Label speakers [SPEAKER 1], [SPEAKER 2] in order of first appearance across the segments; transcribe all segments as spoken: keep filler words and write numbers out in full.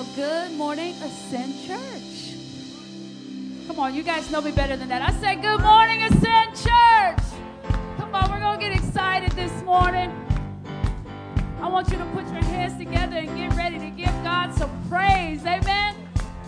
[SPEAKER 1] Well, good morning, Ascend Church. Come on, you guys know me better than that. I said, good morning, Ascend Church. Come on, we're going to get excited this morning. I want you to put your hands together and get ready to give God some praise. Amen.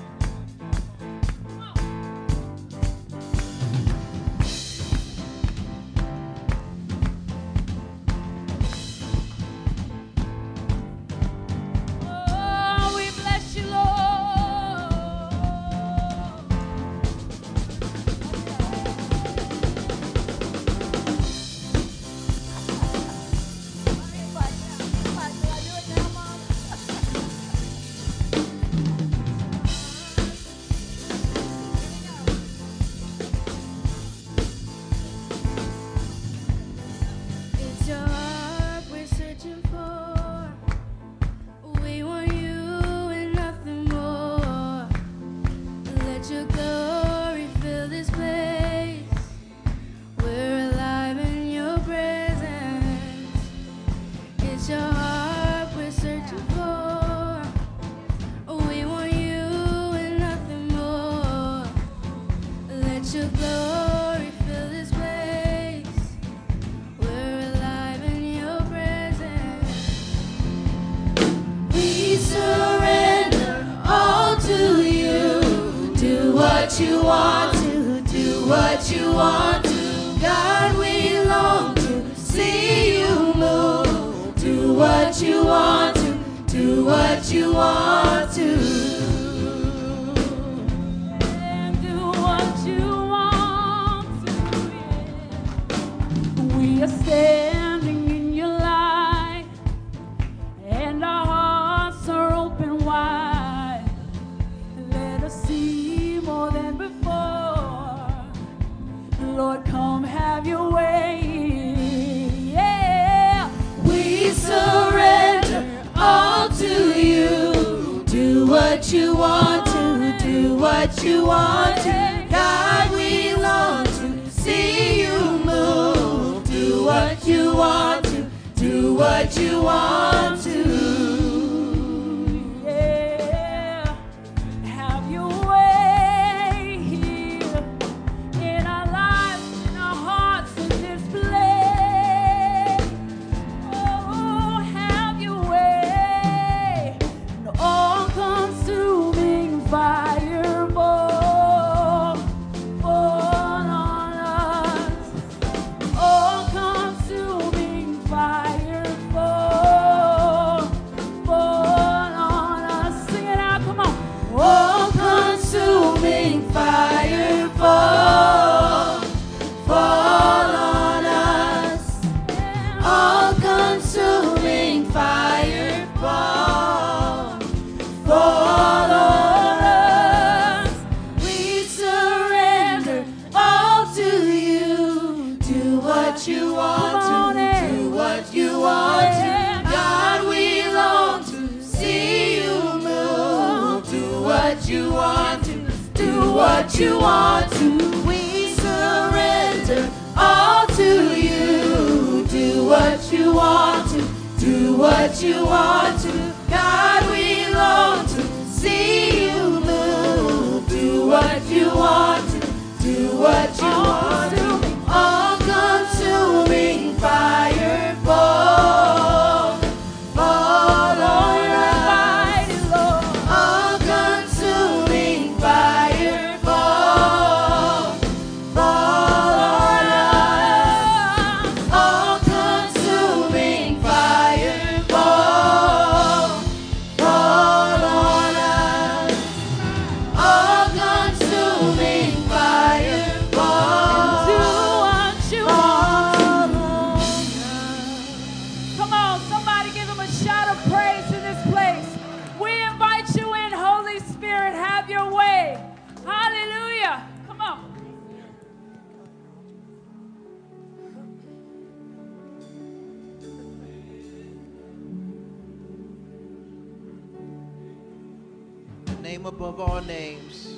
[SPEAKER 2] Above all names,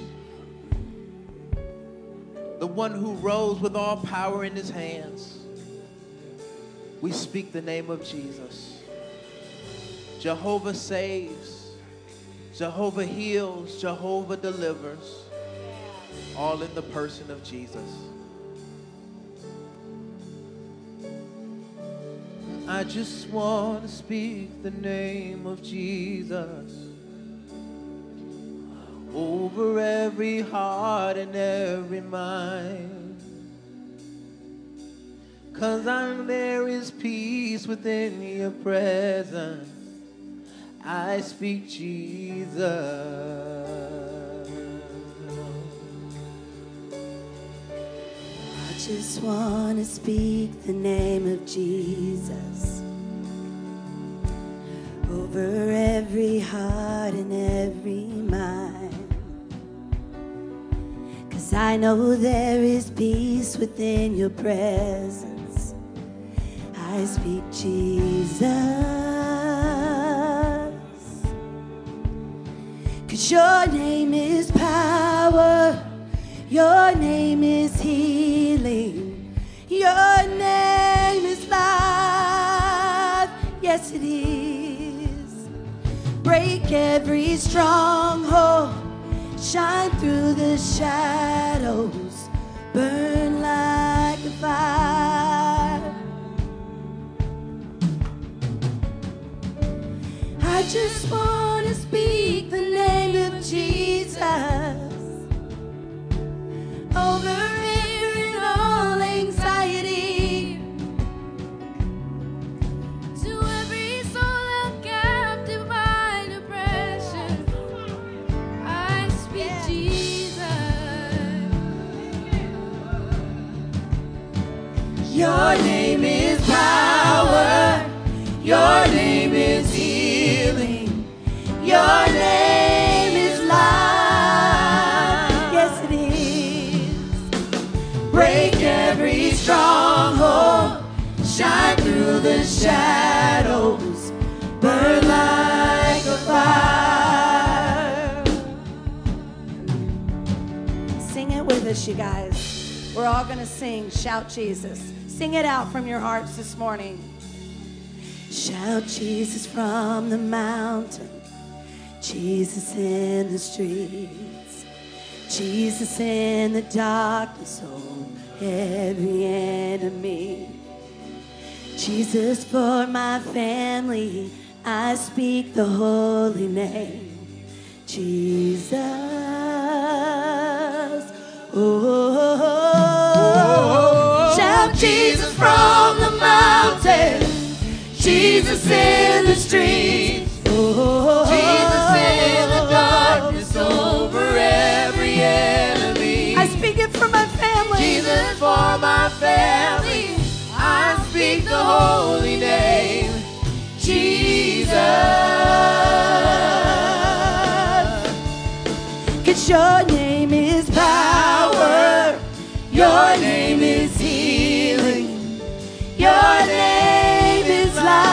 [SPEAKER 2] the one who rose with all power in his hands, we speak the name of Jesus. Jehovah saves, Jehovah heals, Jehovah delivers, all in the person of Jesus. I just want to speak the name of Jesus over every heart and every mind. 'Cause I'm, there is peace within your presence. I speak Jesus.
[SPEAKER 3] I just want to speak the name of Jesus over every heart and every mind. 'Cause I know there is peace within your presence. I speak Jesus. 'Cause your name is power, your name is healing, your name is life, yes it is. Break every stronghold, shine through the shadows, burn like a fire. I just want to speak the name of Jesus over fear and all anxiety, to every soul held captive by depression. I speak Jesus. Your name is power, your name is healing, your name is life, yes it is. Break every stronghold, shine through the shadows, burn like a fire. Sing it with us, you guys. We're all gonna sing, shout Jesus. Sing it out from your hearts this morning. Shout Jesus from the mountain, Jesus in the streets, Jesus in the darkness, oh, every enemy. Jesus for my family, I speak the holy name, Jesus. Oh, shout Jesus from the mountain, Jesus in the streets, oh,
[SPEAKER 2] Jesus in the darkness over every enemy.
[SPEAKER 3] I speak it for my family.
[SPEAKER 2] Jesus for my family, I speak the holy name, Jesus.
[SPEAKER 3] 'Cause your name is power, your name is healing, your name is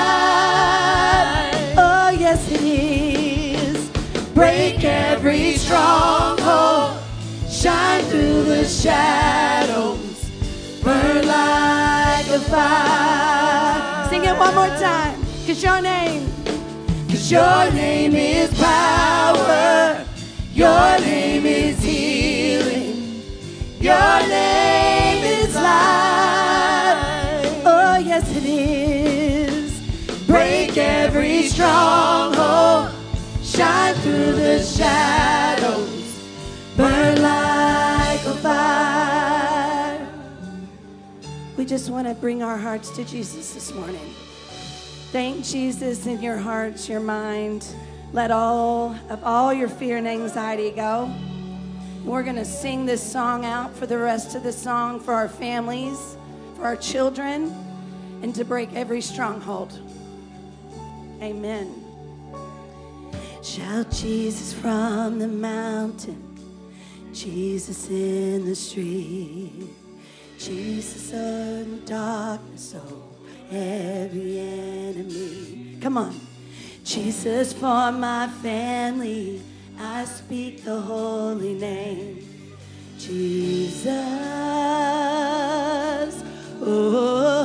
[SPEAKER 3] life, oh yes it is. Break every stronghold, shine through the shadows, burn like a fire. Sing it one more time. 'Cause your name, 'cause your name is power, your name is healing, your name is life, oh yes it is. Break every stronghold, shine through the shadows, burn like a fire. We just want to bring our hearts to Jesus this morning. Thank Jesus in your hearts, your mind. Let all of all your fear and anxiety go. We're going to sing this song out for the rest of the song, for our families, for our children, and to break every stronghold. Amen. Shout Jesus from the mountain, Jesus in the street, Jesus in the darkness, oh, every enemy. Come on. Jesus for my family, I speak the holy name, Jesus.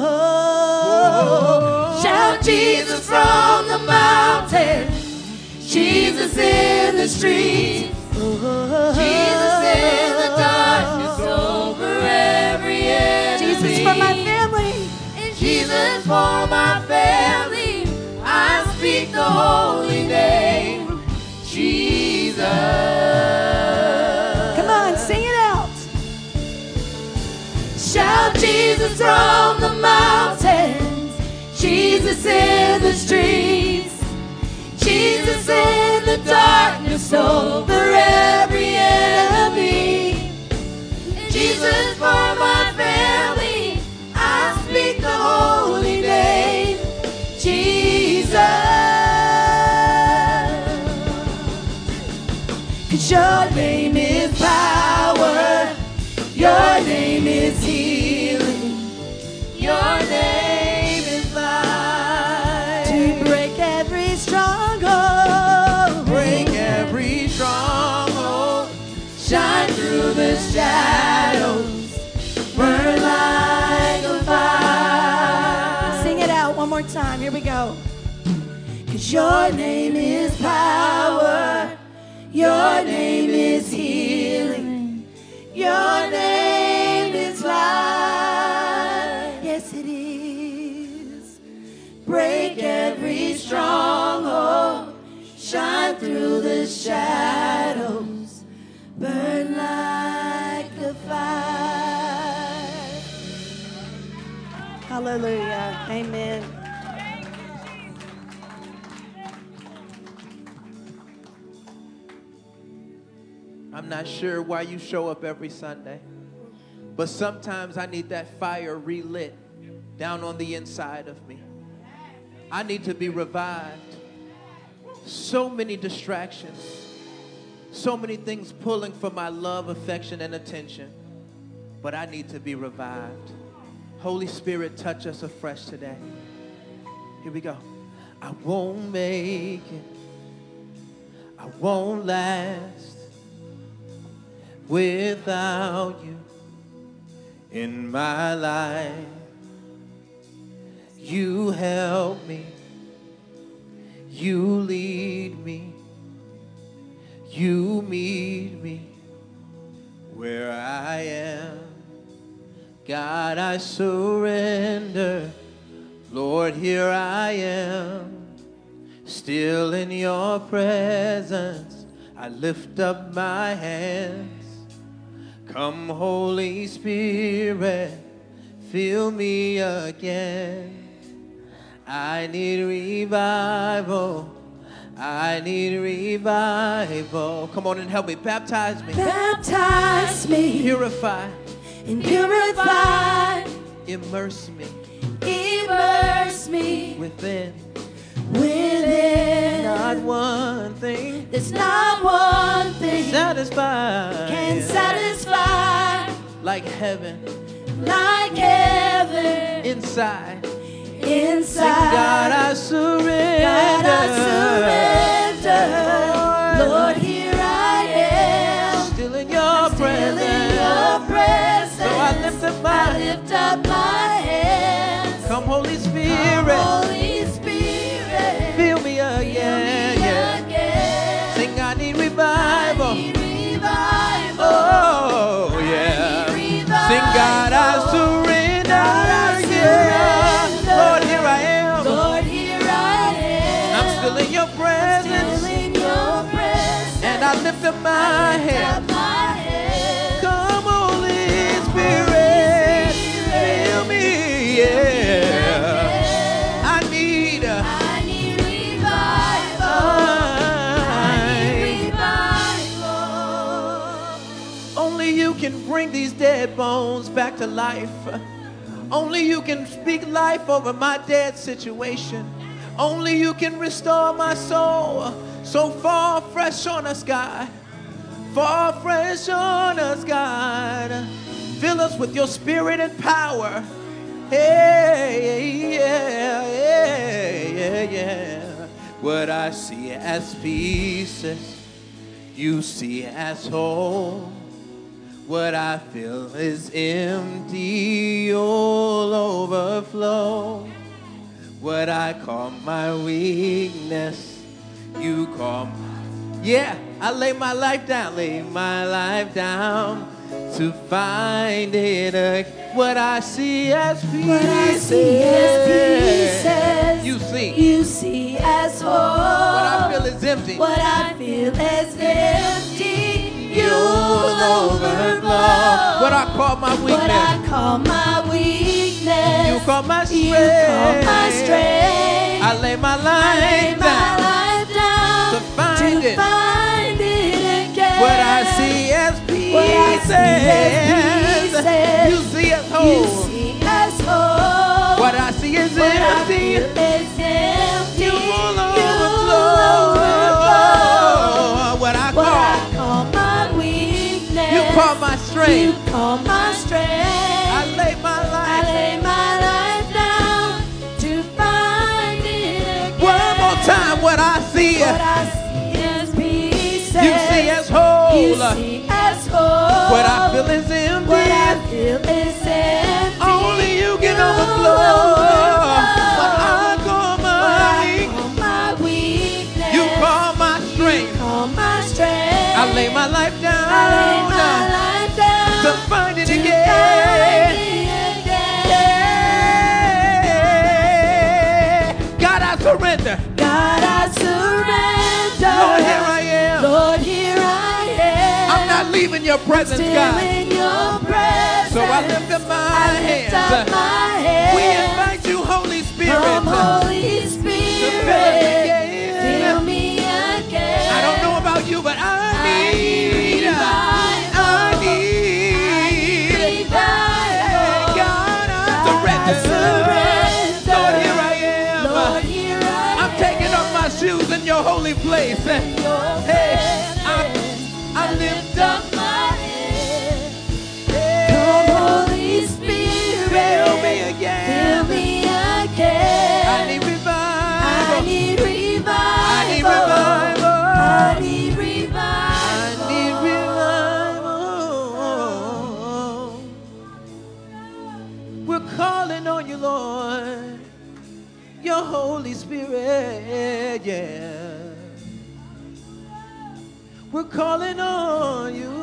[SPEAKER 3] Oh, shout Jesus from the mountain, Jesus in the streets. Jesus in the darkness over every enemy. Jesus for my family. And Jesus for my family. I speak the holy name, Jesus. Come on, sing it out. Shout Jesus from the mountains, Jesus in the streets, Jesus in the darkness over every enemy. Jesus for my family, I speak the holy name, Jesus. 'Cause your name is power, your name is healing, your name is life. To break every stronghold,
[SPEAKER 2] Break every stronghold.
[SPEAKER 3] shine through the shadows, burn like a fire. Sing it out one more time, here we go. 'Cause your name is power, your name is healing, your name is life. Yes, it is. Break every stronghold, shine through the shadows, burn like a fire. Hallelujah. Amen.
[SPEAKER 2] I'm not sure why you show up every Sunday, but sometimes I need that fire relit down on the inside of me. I need to be revived. So many distractions, so many things pulling for my love, affection, and attention, but I need to be revived. Holy Spirit, touch us afresh today. Here we go. I won't make it. I won't last without you in my life. You help me, you lead me, you meet me where I am. God, I surrender. Lord, here I am, still in your presence. I lift up my hands. Come, Holy Spirit, fill me again. I need revival. I need revival. Come on and help me. Baptize me.
[SPEAKER 3] Baptize me.
[SPEAKER 2] Purify.
[SPEAKER 3] And purify.
[SPEAKER 2] Immerse me.
[SPEAKER 3] Immerse me.
[SPEAKER 2] Within.
[SPEAKER 3] Within.
[SPEAKER 2] Not one thing.
[SPEAKER 3] There's not one thing.
[SPEAKER 2] Satisfy.
[SPEAKER 3] Can satisfy.
[SPEAKER 2] Like heaven.
[SPEAKER 3] Like heaven.
[SPEAKER 2] Inside.
[SPEAKER 3] Inside.
[SPEAKER 2] Sing, God, I surrender.
[SPEAKER 3] God, I surrender. Lord, Lord, here I am.
[SPEAKER 2] Still in your presence.
[SPEAKER 3] Still in your presence.
[SPEAKER 2] So I lift up my,
[SPEAKER 3] I lift up my hands.
[SPEAKER 2] Come, Holy Spirit.
[SPEAKER 3] Come, Holy Spirit.
[SPEAKER 2] Fill me again.
[SPEAKER 3] Fill me
[SPEAKER 2] yeah.
[SPEAKER 3] again.
[SPEAKER 2] Sing, I need revival.
[SPEAKER 3] I need revival.
[SPEAKER 2] Oh, yeah.
[SPEAKER 3] I need revival.
[SPEAKER 2] Sing, God, I surrender.
[SPEAKER 3] God, I surrender.
[SPEAKER 2] Lord, here I am.
[SPEAKER 3] Lord, here I am.
[SPEAKER 2] I'm still in your presence.
[SPEAKER 3] Still in your presence.
[SPEAKER 2] And I lift up my hand.
[SPEAKER 3] Lift up my hands.
[SPEAKER 2] Come, Holy Spirit, fill me, yeah. I need,
[SPEAKER 3] I need revival. I need revival.
[SPEAKER 2] Only you can bring these dead bones back to life. Only you can speak life over my dead situation. Only you can restore my soul. So fall fresh on us, God. Fall fresh on us, God. Fill us with your spirit and power. Hey, yeah, yeah, yeah, yeah. What I see as pieces, you see as whole. What I feel is empty, you'll overflow. What I call my weakness, You call me. Yeah, I lay my life down, lay my life down to find it again. What I see as pieces.
[SPEAKER 3] What I see as pieces.
[SPEAKER 2] You see.
[SPEAKER 3] You see as whole.
[SPEAKER 2] What I feel is empty.
[SPEAKER 3] What I feel is empty. You'll overflow.
[SPEAKER 2] What I call my weakness.
[SPEAKER 3] What I call my weakness.
[SPEAKER 2] You call my strength.
[SPEAKER 3] You call my strength.
[SPEAKER 2] I lay my life
[SPEAKER 3] I lay
[SPEAKER 2] down.
[SPEAKER 3] my life down
[SPEAKER 2] to find
[SPEAKER 3] to
[SPEAKER 2] it.
[SPEAKER 3] find it again.
[SPEAKER 2] What I see as pieces.
[SPEAKER 3] What I see as pieces.
[SPEAKER 2] You see as whole.
[SPEAKER 3] You see as whole.
[SPEAKER 2] What I see is
[SPEAKER 3] What I
[SPEAKER 2] empty.
[SPEAKER 3] feel is empty.
[SPEAKER 2] You will
[SPEAKER 3] You'll
[SPEAKER 2] overflow. What I
[SPEAKER 3] What
[SPEAKER 2] call.
[SPEAKER 3] I call my weakness.
[SPEAKER 2] You call my strength.
[SPEAKER 3] You call my strength.
[SPEAKER 2] I lay my
[SPEAKER 3] I
[SPEAKER 2] life.
[SPEAKER 3] lay my life down to find it again.
[SPEAKER 2] One more time. What I see.
[SPEAKER 3] What I see as pieces.
[SPEAKER 2] You see as whole.
[SPEAKER 3] You see as whole.
[SPEAKER 2] What I feel is empty.
[SPEAKER 3] What I feel is empty.
[SPEAKER 2] Only you can
[SPEAKER 3] You'll
[SPEAKER 2] overflow.
[SPEAKER 3] overflow.
[SPEAKER 2] What I call
[SPEAKER 3] What
[SPEAKER 2] my
[SPEAKER 3] I
[SPEAKER 2] weak.
[SPEAKER 3] call my weakness.
[SPEAKER 2] You call my strength.
[SPEAKER 3] Call my strength.
[SPEAKER 2] I lay my life down.
[SPEAKER 3] I lay my life down
[SPEAKER 2] to find it
[SPEAKER 3] to
[SPEAKER 2] again.
[SPEAKER 3] find it again.
[SPEAKER 2] Yeah. God, I surrender.
[SPEAKER 3] God, I surrender.
[SPEAKER 2] Lord, here I am.
[SPEAKER 3] Lord, here I am.
[SPEAKER 2] I'm not leaving your presence,
[SPEAKER 3] Still
[SPEAKER 2] God.
[SPEAKER 3] in your presence.
[SPEAKER 2] So I lift up my
[SPEAKER 3] I lift
[SPEAKER 2] hands.
[SPEAKER 3] up my hands.
[SPEAKER 2] We invite you, Holy Spirit.
[SPEAKER 3] Come, Holy Spirit. Fill me again.
[SPEAKER 2] I don't know about you, but I need, I need, God, I surrender. Lord, here I am.
[SPEAKER 3] Lord, here I
[SPEAKER 2] I'm taking off my shoes in your holy place. Hey, I, I lift up
[SPEAKER 3] my head.
[SPEAKER 2] Hey,
[SPEAKER 3] Come, Holy Spirit.
[SPEAKER 2] fill me again.
[SPEAKER 3] Fill me again.
[SPEAKER 2] I need revival.
[SPEAKER 3] I need revival.
[SPEAKER 2] I need revival.
[SPEAKER 3] I need revival.
[SPEAKER 2] I need revival. We're calling on you, Lord. Your Holy Spirit, yeah. We're calling on you.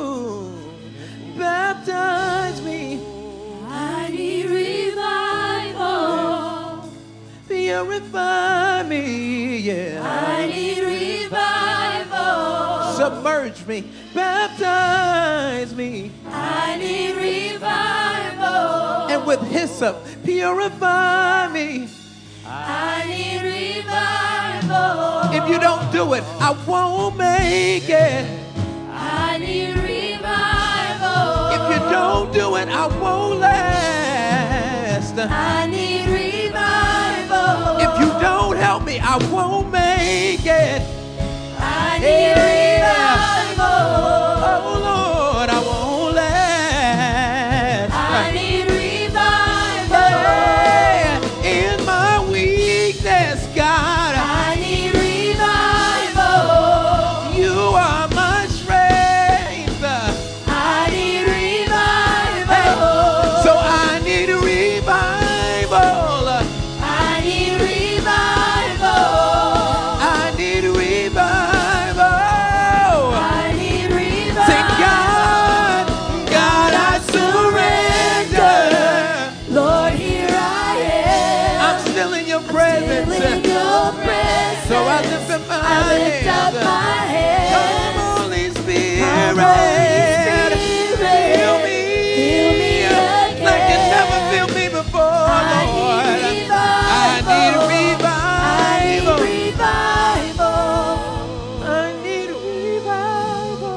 [SPEAKER 2] Baptize me.
[SPEAKER 3] I need revival.
[SPEAKER 2] Purify me, yeah.
[SPEAKER 3] I need revival.
[SPEAKER 2] Submerge me. Baptize me.
[SPEAKER 3] I need revival.
[SPEAKER 2] And with hyssop, purify me.
[SPEAKER 3] I need revival.
[SPEAKER 2] If you don't do it, I won't make it.
[SPEAKER 3] I need revival.
[SPEAKER 2] If you don't do it, I won't last.
[SPEAKER 3] I need revival.
[SPEAKER 2] If you don't help me, I won't make it.
[SPEAKER 3] I need revival.
[SPEAKER 2] Oh Lord, I won't last.
[SPEAKER 3] I need revival.
[SPEAKER 2] Hey, in my weakness, God,
[SPEAKER 3] I need revival.
[SPEAKER 2] you are my strength.
[SPEAKER 3] I need revival.
[SPEAKER 2] Hey, so I need a revival.
[SPEAKER 3] I need revival.
[SPEAKER 2] I need a revival.
[SPEAKER 3] I need revival.
[SPEAKER 2] Say, God, God, I surrender.
[SPEAKER 3] Lord, here I am.
[SPEAKER 2] I'm still in your presence.
[SPEAKER 3] Still in your presence.
[SPEAKER 2] So I lift up my
[SPEAKER 3] I lift up
[SPEAKER 2] hands.
[SPEAKER 3] my hands.
[SPEAKER 2] Come, Holy Spirit.
[SPEAKER 3] Come, Holy Spirit.
[SPEAKER 2] Fill me.
[SPEAKER 3] Fill me
[SPEAKER 2] Like you
[SPEAKER 3] again.
[SPEAKER 2] never filled me before,
[SPEAKER 3] I
[SPEAKER 2] Lord.
[SPEAKER 3] need revival.
[SPEAKER 2] I need
[SPEAKER 3] I
[SPEAKER 2] revival.
[SPEAKER 3] need revival.
[SPEAKER 2] I need revival.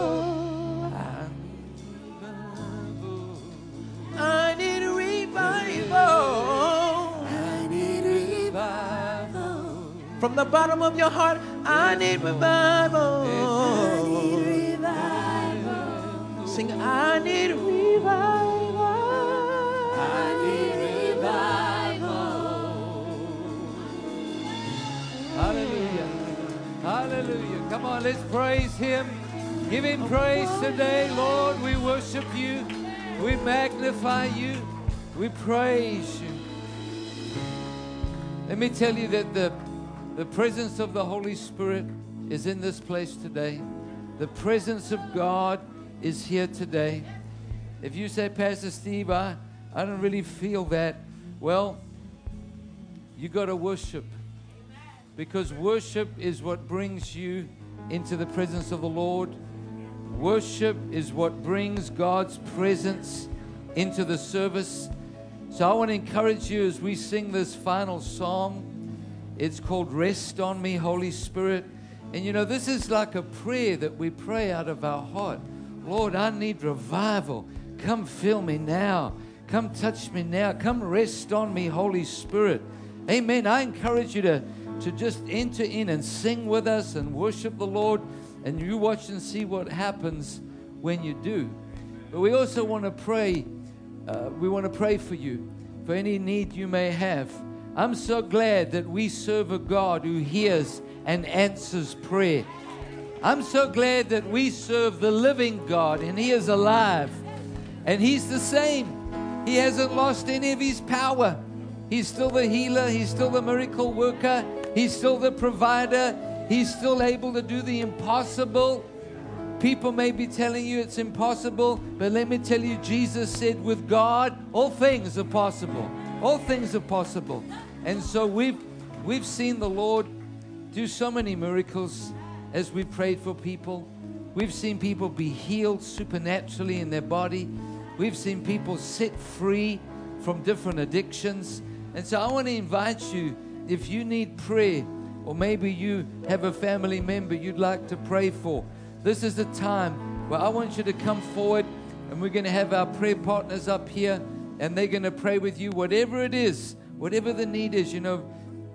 [SPEAKER 2] I need revival.
[SPEAKER 3] I need revival.
[SPEAKER 2] From the bottom of your heart, I need revival.
[SPEAKER 3] I need revival.
[SPEAKER 2] Sing, I need revival.
[SPEAKER 3] I need revival.
[SPEAKER 4] Hallelujah. Hallelujah. Come on, let's praise him. Give him praise today, Lord. We worship you. We magnify you. We praise you. Let me tell you that the The presence of the Holy Spirit is in this place today. The presence of God is here today. If you say, Pastor Steve, I, I don't really feel that, well, you got to worship. Because worship is what brings you into the presence of the Lord. Worship is what brings God's presence into the service. So I want to encourage you as we sing this final song. It's called Rest on Me, Holy Spirit. And you know, this is like a prayer that we pray out of our heart. Lord, I need revival. Come fill me now. Come touch me now. Come rest on me, Holy Spirit. Amen. I encourage you to, to just enter in and sing with us and worship the Lord. And you watch and see what happens when you do. But we also want to pray. Uh, we want to pray for you, for any need you may have. I'm so glad that we serve a God who hears and answers prayer. I'm so glad that we serve the living God, and He is alive. And He's the same. He hasn't lost any of His power. He's still the healer. He's still the miracle worker. He's still the provider. He's still able to do the impossible. People may be telling you it's impossible, but let me tell you, Jesus said with God, all things are possible. All things are possible. And so we've, we've seen the Lord do so many miracles as we prayed for people. We've seen people be healed supernaturally in their body. We've seen people set free from different addictions. And so I want to invite you, if you need prayer, or maybe you have a family member you'd like to pray for, this is the time where I want you to come forward, and we're going to have our prayer partners up here, and they're going to pray with you, whatever it is, whatever the need is. You know,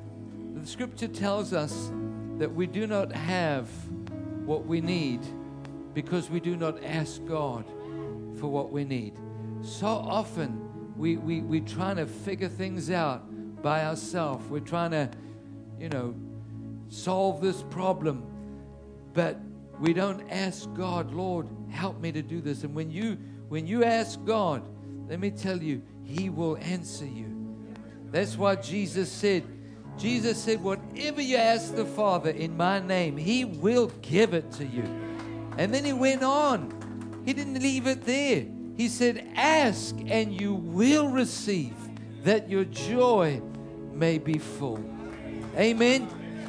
[SPEAKER 4] the scripture tells us that we do not have what we need because we do not ask God for what we need. So often we, we, we're trying to figure things out by ourselves. We're trying to, you know, solve this problem, but we don't ask God, Lord, help me to do this. And when you when you ask God, let me tell you, He will answer you. That's why Jesus said, Jesus said, whatever you ask the Father in my name, He will give it to you. And then He went on. He didn't leave it there. He said, ask and you will receive, that your joy may be full. Amen.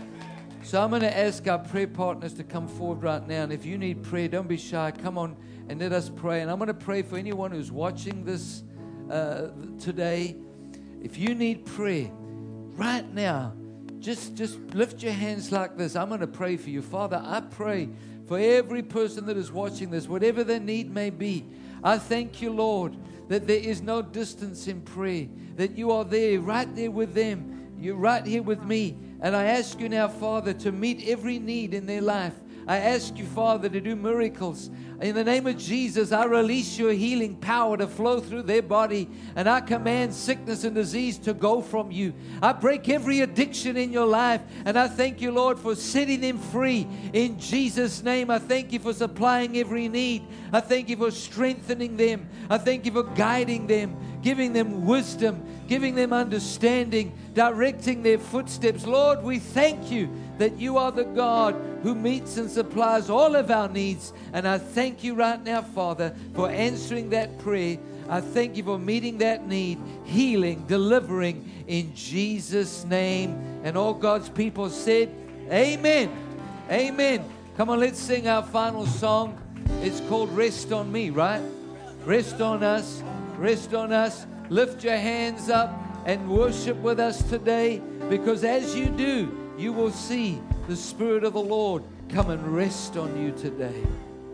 [SPEAKER 4] So I'm going to ask our prayer partners to come forward right now. And if you need prayer, don't be shy. Come on and let us pray. And I'm going to pray for anyone who's watching this uh, today. If you need prayer right now, just, just lift your hands like this. I'm going to pray for you. Father, I pray for every person that is watching this, whatever their need may be. I thank you, Lord, that there is no distance in prayer, that you are there, right there with them. You're right here with me. And I ask you now, Father, to meet every need in their life. I ask you, Father, to do miracles. In the name of Jesus, I release your healing power to flow through their body. And I command sickness and disease to go from you. I break every addiction in your life. And I thank you, Lord, for setting them free. In Jesus' name, I thank you for supplying every need. I thank you for strengthening them. I thank you for guiding them, giving them wisdom, giving them understanding, directing their footsteps. Lord, we thank you that you are the God who meets and supplies all of our needs. And I thank you right now, Father, for answering that prayer. I thank you for meeting that need, healing, delivering in Jesus' name. And all God's people said, amen. Amen. Come on, let's sing our final song. It's called Rest on Me, right? Rest on us. Rest on us. Lift your hands up and worship with us today, because as you do, you will see the Spirit of the Lord come and rest on you today.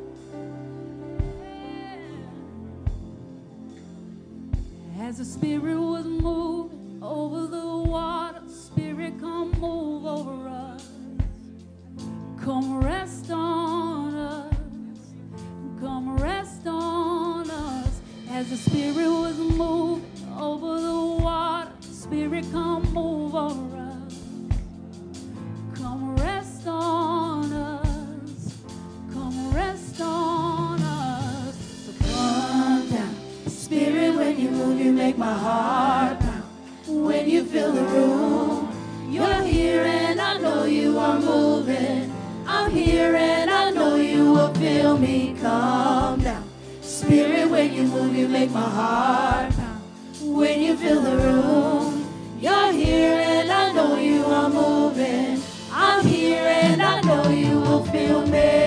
[SPEAKER 1] As the Spirit was moving over the water, Spirit, come move over us. Come rest on us. Come rest on us. As the Spirit was moving over the water, Spirit, come move over us. Come rest on us. Come rest on us.
[SPEAKER 3] So come down. Spirit, when you move, you make my heart pound. When you fill the room, you're here and I know are moving. I'm here and I know you will feel me. Calm down. Spirit, when you move, you make my heart pound. When you fill the room, you're here and I know you are moving. I'm here and I know you will feel me.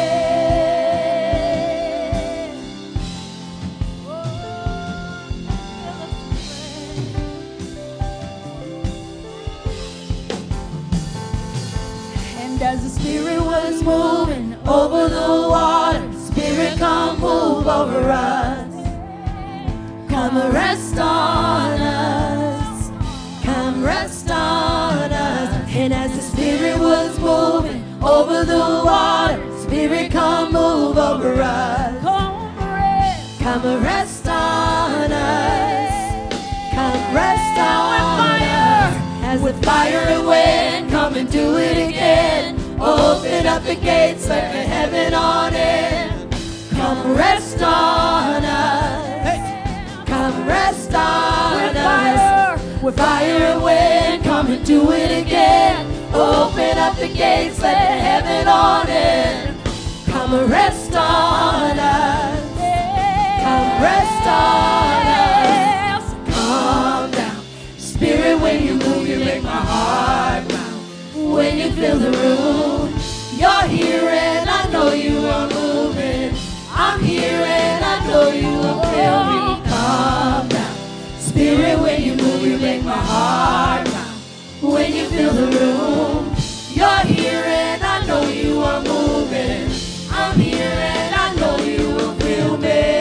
[SPEAKER 3] And as the Spirit was moving over the water, Spirit, come move over us. Come rest on us. Come rest on us. And as the Spirit was moving over the water, Spirit, come move over us. Come rest on us. Come rest on us. As with fire and wind, come and do it again. Open up the gates, let the heaven on in. Come rest on us. Come rest on with us. Fire. With fire and wind, come and do it again. Open up the gates, let the heaven on in. Come rest on us. Come rest on us. Calm down. Spirit, when you move, you make my heart pound. When you fill the room, you're here and I know you are moving. I'm here and I know you will feel me. Calm down. Spirit, when you move, you make my heart pound. When you fill the room, you're here and I know you are moving. I'm here and I know you will feel me.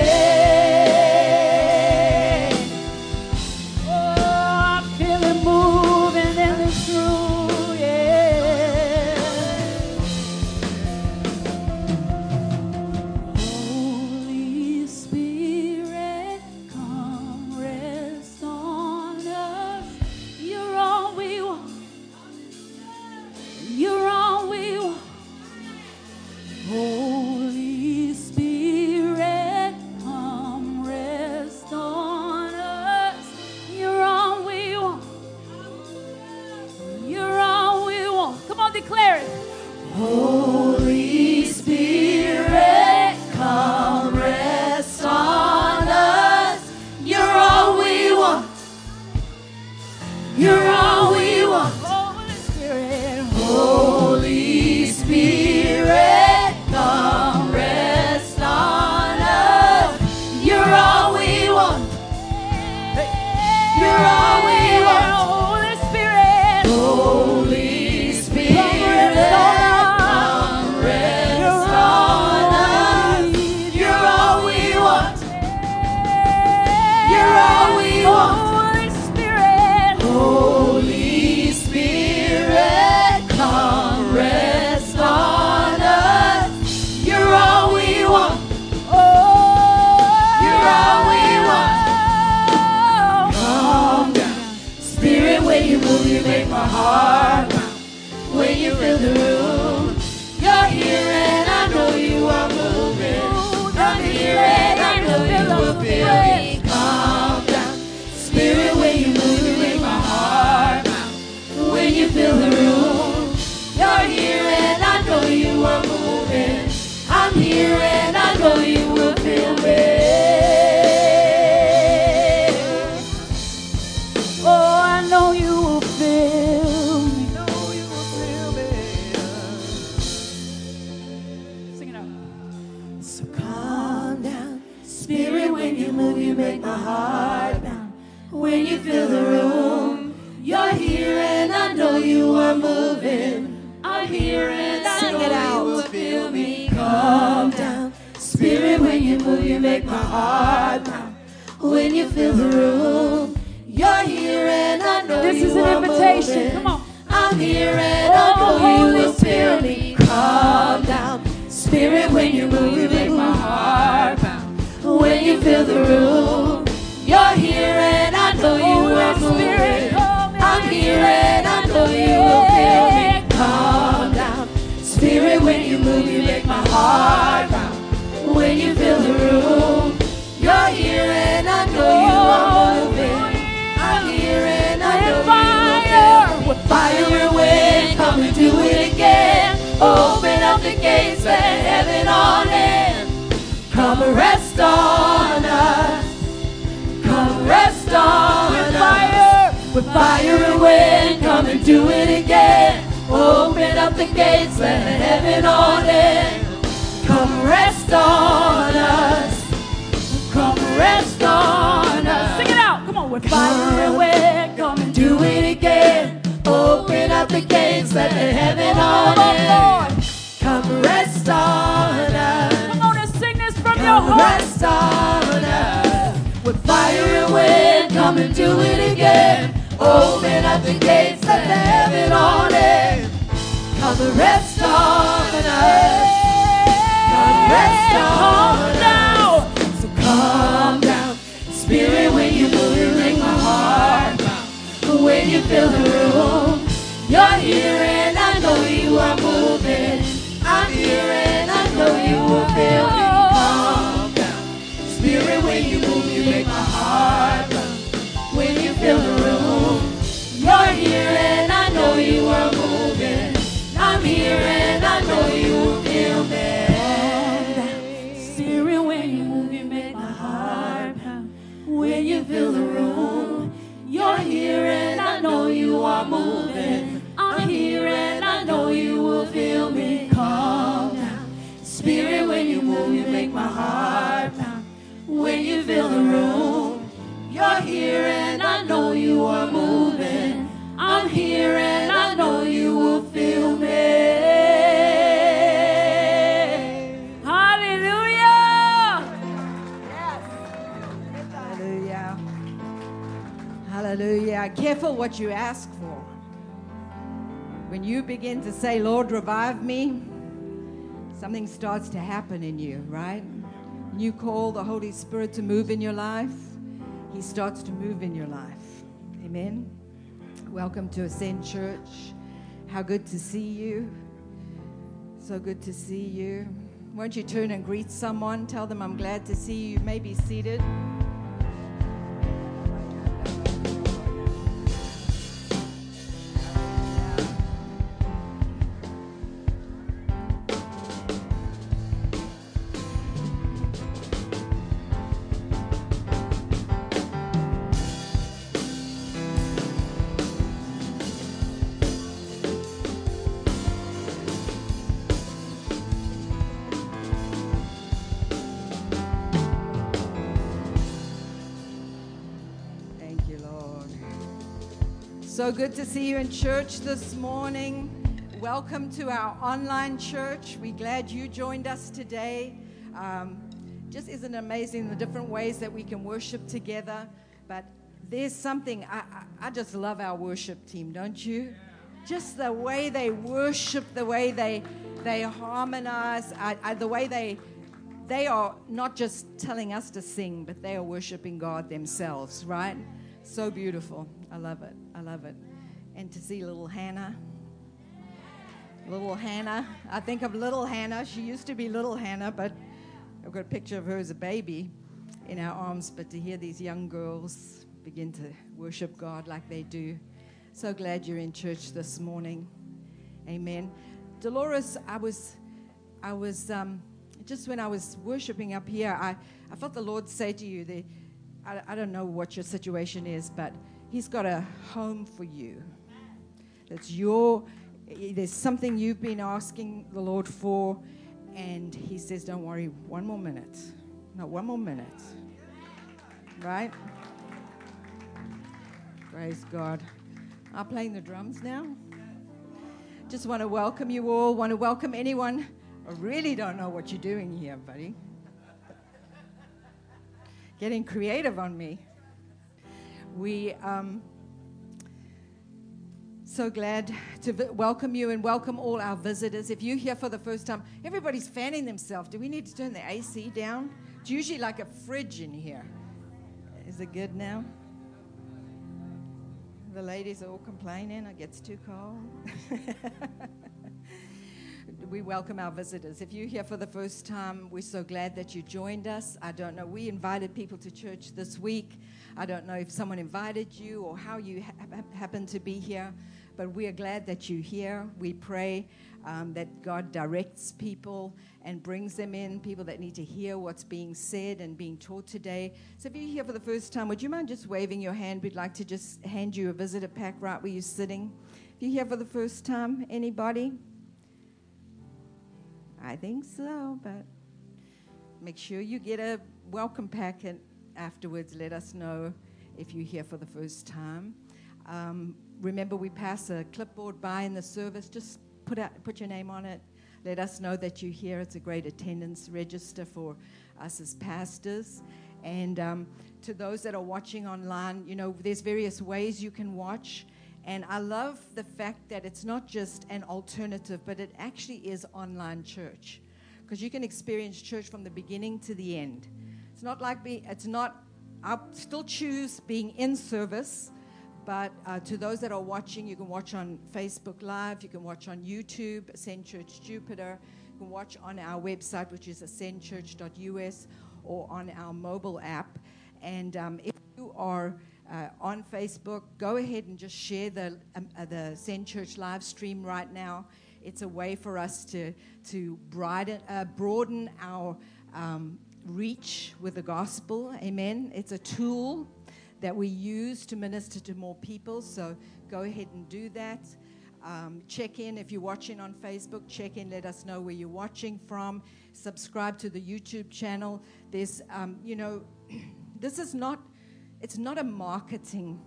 [SPEAKER 3] Oh, I feel it moving in this room, yeah. Holy Spirit, come rest on us. You're all we want. You're all we want. Holy Spirit, come rest on us. You're all we want. You're all we want. Come on, declare it. Holy Spirit, come rest on us. You're all we want. You're all we want. Holy Spirit, Holy Spirit, come rest on us. You're all we want. You're all we want. Holy Spirit, Holy Spirit, come rest on us. You're all we want. You're all we want. Holy Spirit, Holy Spirit, come rest on us. You're all we want. Oh, you're all we want. Calm down. Spirit, when you move, you make my heart pound. When you fill the room, you're here and I know you are moving. I'm here and I know you will feel me. Calm down. Spirit, when you move, you make my heart pound. When you fill the room, you're here and I know you are moving. I'm here and I know you will feel me. Oh, I know you will feel me.
[SPEAKER 2] Know you will feel me.
[SPEAKER 1] Sing it out.
[SPEAKER 3] So calm down. Spirit, when you move, you make my heart pound. When you fill the room, you're here and I know you are moving. I'm here and I know you will feel me. Calm down. Spirit, when you move, you make my heart pound. When you fill the room, you're here and I know
[SPEAKER 1] This
[SPEAKER 3] you
[SPEAKER 1] is an
[SPEAKER 3] are
[SPEAKER 1] invitation.
[SPEAKER 3] moving.
[SPEAKER 1] Come on.
[SPEAKER 3] I'm here and I
[SPEAKER 1] Oh,
[SPEAKER 3] know you
[SPEAKER 1] Holy
[SPEAKER 3] will feel
[SPEAKER 1] Spirit.
[SPEAKER 3] me. Calm down. Spirit, when you move, you make my heart pound. When you fill the room, you're here and I know you are
[SPEAKER 1] Holy Spirit,
[SPEAKER 3] moving.
[SPEAKER 1] come
[SPEAKER 3] I'm here and I know you will feel me. Calm down. Spirit, when you move, you make my heart pound. When you fill the room, you're here and I know you are moving. I'm here and I know you will feel me. With fire and wind, come and do it again. the gates, let heaven on in. Come and rest on us. Come rest on with us. Fire, with fire and wind, come and do it again. Open up the gates, let heaven on in. Come rest on us. Come rest on us.
[SPEAKER 1] Sing it out. Come on. With
[SPEAKER 3] Fire and wind, come and do it again. Open up the gates, let the heaven on in. Come rest on us.
[SPEAKER 1] Come on and sing this from your
[SPEAKER 3] Come
[SPEAKER 1] heart.
[SPEAKER 3] rest on us. With fire and wind, come and do it again. Open up the gates, let the heaven on in. Come and rest on us. Come rest on us. So calm down. Spirit, when you move, you make my heart pound. When you fill the room, you're here and I know you are moving. I'm here and I know you will feel me. Calm down. Spirit, when you move, you make my heart pound. When you fill the room, you're here and I know you are moving. I'm here and I know you will feel me. Spirit, when you move, you make my heart pound. When you fill the room, you're here and I know you are moving. I'm here and I know you will feel me. Calm down. Spirit, when you move, you make my heart pound. When you fill the room, you're here and I know you are moving. I'm here and I know you will feel me.
[SPEAKER 1] Hallelujah.
[SPEAKER 3] Hallelujah. Hallelujah. Careful what you ask for. When you begin to say, Lord, revive me, something starts to happen in you, right? When you call the Holy Spirit to move in your life, He starts to move in your life. Amen. Welcome to Ascend Church. How good to see you. So good to see you. Won't you turn and greet someone? Tell them I'm glad to see you. You may be seated. So good to see you in church this morning. Welcome to our online church. We're glad you joined us today. Um, just isn't it amazing the different ways that we can worship together? But there's something, I, I, I just love our worship team, don't you? Just the way they worship, the way they they harmonize, I, I, the way they they are not just telling us to sing, but they are worshiping God themselves, right? So beautiful. I love it. I love it. And to see little Hannah. Little Hannah. I think of little Hannah. She used to be little Hannah, but I've got a picture of her as a baby in our arms. But to hear these young girls begin to worship God like they do. So glad you're in church this morning. Amen. Dolores, I was, I was, um, just when I was worshiping up here, I, I felt the Lord say to you that, I, I don't know what your situation is, but He's got a home for you. That's your, there's something you've been asking the Lord for, and He says, don't worry, one more minute. No, one more minute. Right? Praise God. I'm playing the drums now. Just want to welcome you all. Want to welcome anyone. I really don't know what you're doing here, buddy. Getting creative on me. We um so glad to v- welcome you and welcome all our visitors. If you're here for the first time, everybody's fanning themselves. Do we need to turn the A C down? It's usually like a fridge in here. Is it good now? The ladies are all complaining it gets too cold. We welcome our visitors. If you're here for the first time, we're so glad that you joined us. I don't know. We invited people to church this week. I don't know if someone invited you or how you ha- happened to be here, but we are glad that you're here. We pray um, that God directs people and brings them in, people that need to hear what's being said and being taught today. So if you're here for the first time, would you mind just waving your hand? We'd like to just hand you a visitor pack right where you're sitting. If you're here for the first time, anybody? I think so, but make sure you get a welcome pack and afterwards let us know if you're here for the first time. Um, remember, we pass a clipboard by in the service. Just put out, put your name on it. Let us know that you're here. It's a great attendance register for us as pastors. And um, to those that are watching online, you know, there's various ways you can watch. And I love the fact that it's not just an alternative, but it actually is online church. Because you can experience church from the beginning to the end. It's not like be, it's not, I still choose being in service, but uh, to those that are watching, you can watch on Facebook Live, you can watch on YouTube, Ascend Church Jupiter, you can watch on our website, which is ascend church dot U S, or on our mobile app. And um, if you are uh, on Facebook, go ahead and just share the, um, uh, the Ascend Church live stream right now. It's a way for us to, to broaden, uh, broaden our um, reach with the gospel. Amen. It's a tool that we use to minister to more people, so go ahead and do that. Um, check in if you're watching on Facebook. Check in, let us know where you're watching from. Subscribe to the YouTube channel. There's, um, you know, this is not, it's not a marketing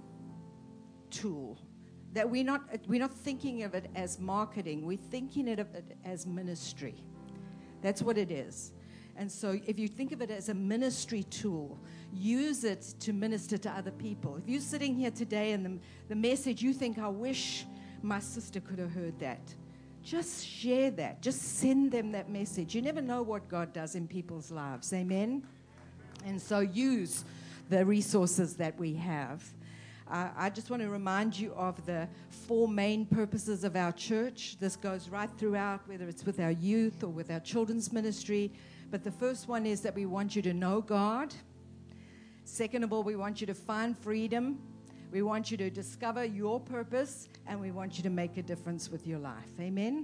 [SPEAKER 3] tool. That we're not, we're not thinking of it as marketing. We're thinking of it as ministry. That's what it is. And so if you think of it as a ministry tool, use it to minister to other people. If you're sitting here today and the, the message, you think, I wish my sister could have heard that, just share that. Just send them that message. You never know what God does in people's lives. Amen? And so use the resources that we have. Uh, I just want to remind you of the four main purposes of our church. This goes right throughout, whether it's with our youth or with our children's ministry. But the first one is that we want you to know God. Second of all, we want you to find freedom. We want you to discover your purpose, and we want you to make a difference with your life. Amen?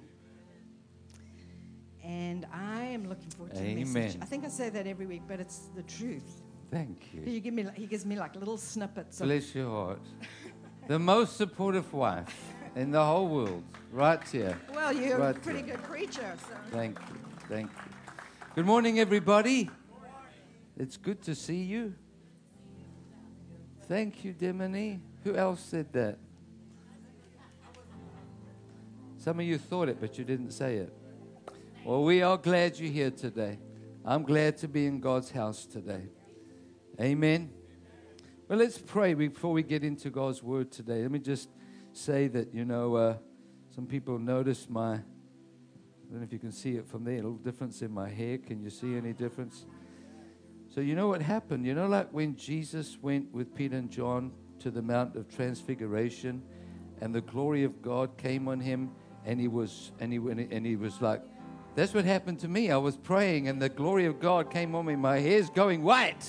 [SPEAKER 3] And I am looking forward to the
[SPEAKER 4] Amen.
[SPEAKER 3] message. I think I say that every week, but it's the truth.
[SPEAKER 4] Thank you.
[SPEAKER 3] You give me, he gives me like little snippets. Of
[SPEAKER 4] Bless your heart. The most supportive wife in the whole world, right here.
[SPEAKER 3] well, you're
[SPEAKER 4] right
[SPEAKER 3] a pretty
[SPEAKER 4] here.
[SPEAKER 3] good preacher. So.
[SPEAKER 4] Thank you. Thank you. Good morning, everybody. It's good to see you. Thank you, Demony. Who else said that? Some of you thought it, but you didn't say it. Well, we are glad you're here today. I'm glad to be in God's house today. Amen. Well, let's pray before we get into God's word today. Let me just say that, you know, uh, some people notice my, I don't know if you can see it from there, a little difference in my hair. Can you see any difference? So you know what happened? You know, like when Jesus went with Peter and John to the Mount of Transfiguration, and the glory of God came on him, and he was, and he, and he was like, that's what happened to me. I was praying, and the glory of God came on me. My hair's going white.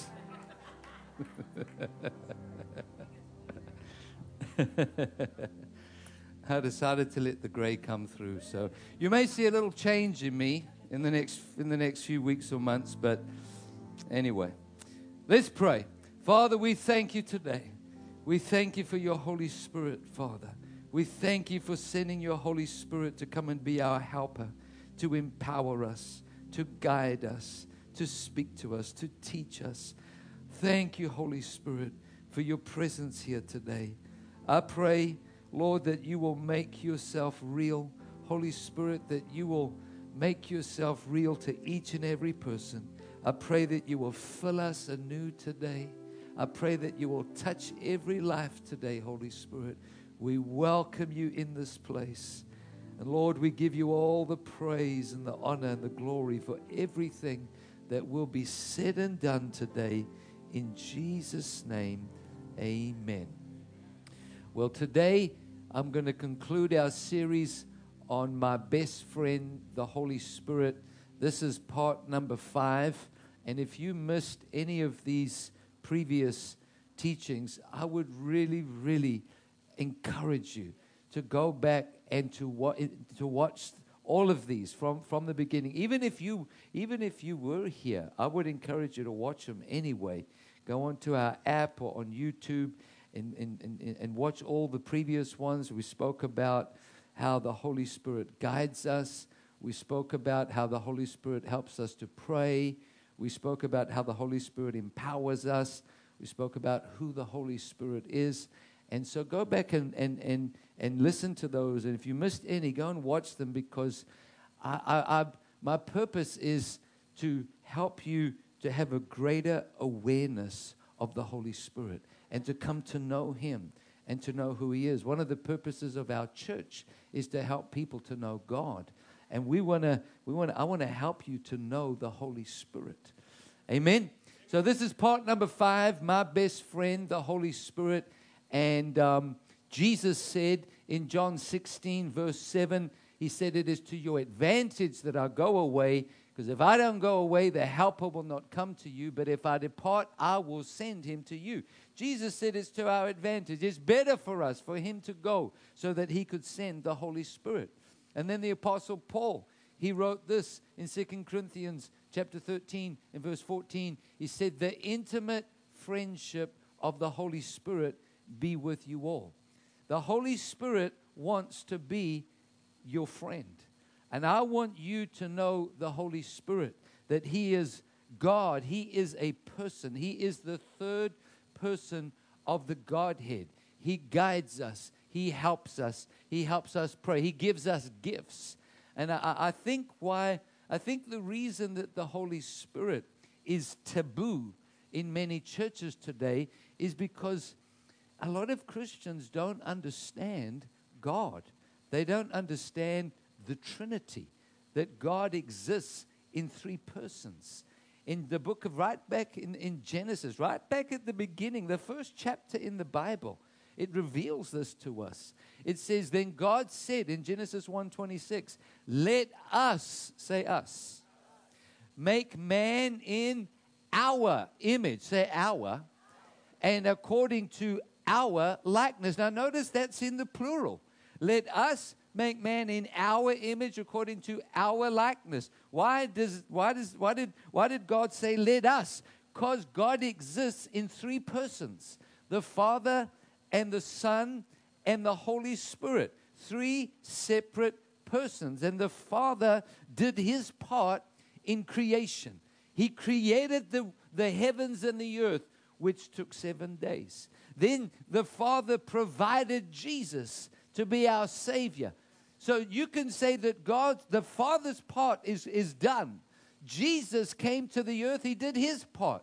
[SPEAKER 4] I decided to let the gray come through. So you may see a little change in me in the next in the next few weeks or months, but anyway, let's pray. Father, we thank you today. We thank you for your Holy Spirit, Father. We thank you for sending your Holy Spirit to come and be our helper, to empower us, to guide us, to speak to us, to teach us. Thank you, Holy Spirit, for your presence here today. I pray, Lord, that you will make yourself real. Holy Spirit, that you will make yourself real to each and every person. I pray that you will fill us anew today. I pray that you will touch every life today, Holy Spirit. We welcome you in this place. And Lord, we give you all the praise and the honor and the glory for everything that will be said and done today. In Jesus' name, amen. Well, today I'm going to conclude our series on my best friend, the Holy Spirit. This is part number five. And if you missed any of these previous teachings, I would really, really encourage you to go back and to, wa- to watch all of these from, from the beginning. Even if you even if you were here, I would encourage you to watch them anyway. Go onto our app or on YouTube and, and, and, and watch all the previous ones. We spoke about how the Holy Spirit guides us. We spoke about how the Holy Spirit helps us to pray. We spoke about how the Holy Spirit empowers us. We spoke about who the Holy Spirit is. And so go back and, and, and, and listen to those. And if you missed any, go and watch them, because I, I, I, my purpose is to help you to have a greater awareness of the Holy Spirit and to come to know Him and to know who He is. One of the purposes of our church is to help people to know God. And we want to, we want to, I want to help you to know the Holy Spirit. Amen? So this is part number five, my best friend, the Holy Spirit. And um, Jesus said in John sixteen, verse seven, He said, it is to your advantage that I go away, because if I don't go away, the Helper will not come to you. But if I depart, I will send Him to you. Jesus said it's to our advantage. It's better for us for Him to go so that He could send the Holy Spirit. And then the Apostle Paul, he wrote this in Second Corinthians chapter thirteen and verse fourteen. He said, the intimate friendship of the Holy Spirit be with you all. The Holy Spirit wants to be your friend. And I want you to know the Holy Spirit, that He is God. He is a person. He is the third person of the Godhead. He guides us. He helps us. He helps us pray. He gives us gifts. And I, I think why, I think the reason that the Holy Spirit is taboo in many churches today is because a lot of Christians don't understand God. They don't understand the Trinity, that God exists in three persons. In the book of, right back in, in Genesis, right back at the beginning, the first chapter in the Bible, it reveals this to us. It says, then God said in Genesis one twenty-six, let us, say us, make man in our image, say our, and according to our likeness. Now notice that's in the plural. Let us make man in our image according to our likeness. Why does why does why did why did God say let us? Because God exists in three persons: the Father and the Son and the Holy Spirit. Three separate persons. And the Father did His part in creation. He created the, the heavens and the earth, which took seven days. Then the Father provided Jesus to be our Savior. So you can say that God, the Father's part is, is done. Jesus came to the earth. He did His part.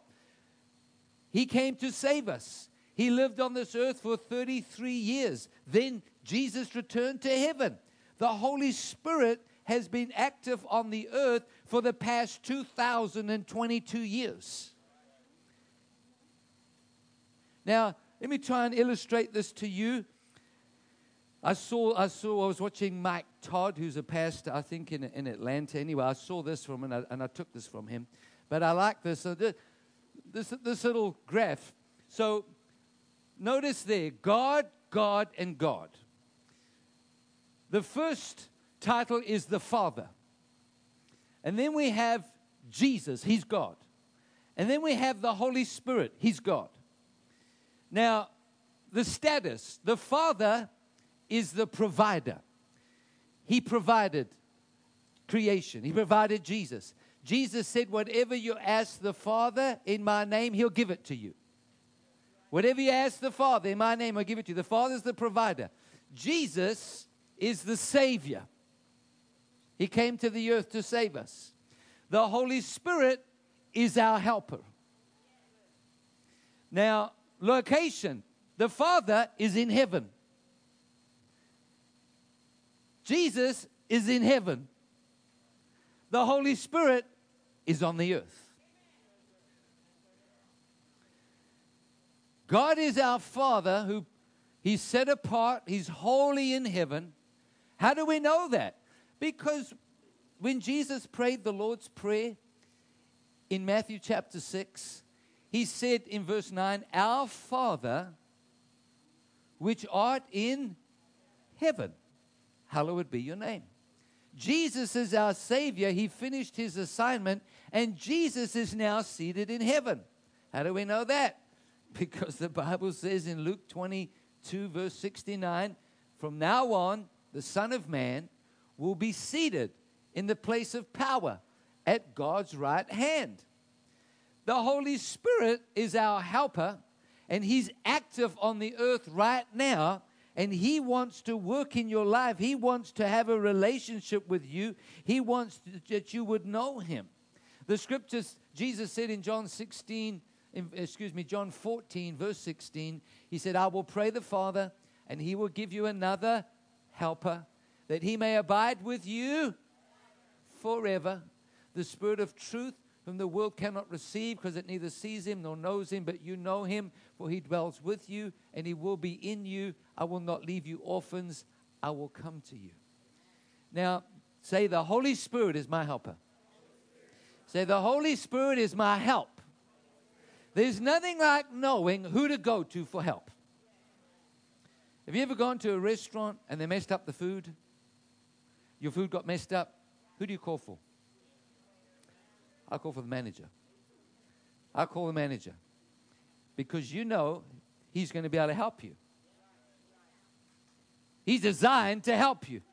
[SPEAKER 4] He came to save us. He lived on this earth for thirty-three years. Then Jesus returned to heaven. The Holy Spirit has been active on the earth for the past two thousand twenty-two years. Now, let me try and illustrate this to you. I saw, I saw, I was watching Mike Todd, who's a pastor, I think, in, in Atlanta. Anyway, I saw this from him, and I, and I took this from him. But I like this. So this, this, this little graph. So notice there, God, God, and God. The first title is the Father. And then we have Jesus, He's God. And then we have the Holy Spirit, He's God. Now, the status, the Father is the provider. He provided creation. He provided Jesus. Jesus said, whatever you ask the Father in my name, He'll give it to you. Whatever you ask the Father in my name, I'll give it to you. The Father is the provider. Jesus is the Savior. He came to the earth to save us. The Holy Spirit is our helper. Now, location. The Father is in heaven. Jesus is in heaven. The Holy Spirit is on the earth. God is our Father who He's set apart. He's holy in heaven. How do we know that? Because when Jesus prayed the Lord's Prayer in Matthew chapter six, He said in verse nine, our Father, which art in heaven, hallowed be your name. Jesus is our Savior. He finished His assignment, and Jesus is now seated in heaven. How do we know that? Because the Bible says in Luke twenty-two, verse sixty-nine, from now on, the Son of Man will be seated in the place of power at God's right hand. The Holy Spirit is our helper, and He's active on the earth right now, and He wants to work in your life. He wants to have a relationship with you. He wants to, that you would know Him. The scriptures, Jesus said in John sixteen, in, excuse me, John fourteen, verse sixteen, He said, I will pray the Father, and He will give you another helper, that He may abide with you forever. The Spirit of truth, whom the world cannot receive, because it neither sees Him nor knows Him, but you know Him, for He dwells with you, and He will be in you. I will not leave you orphans. I will come to you. Now, say, the Holy Spirit is my helper. Say, the Holy Spirit is my help. There's nothing like knowing who to go to for help. Have you ever gone to a restaurant and they messed up the food? Your food got messed up. Who do you call for? I call for the manager. I call the manager. Because you know he's going to be able to help you. He's designed to help you.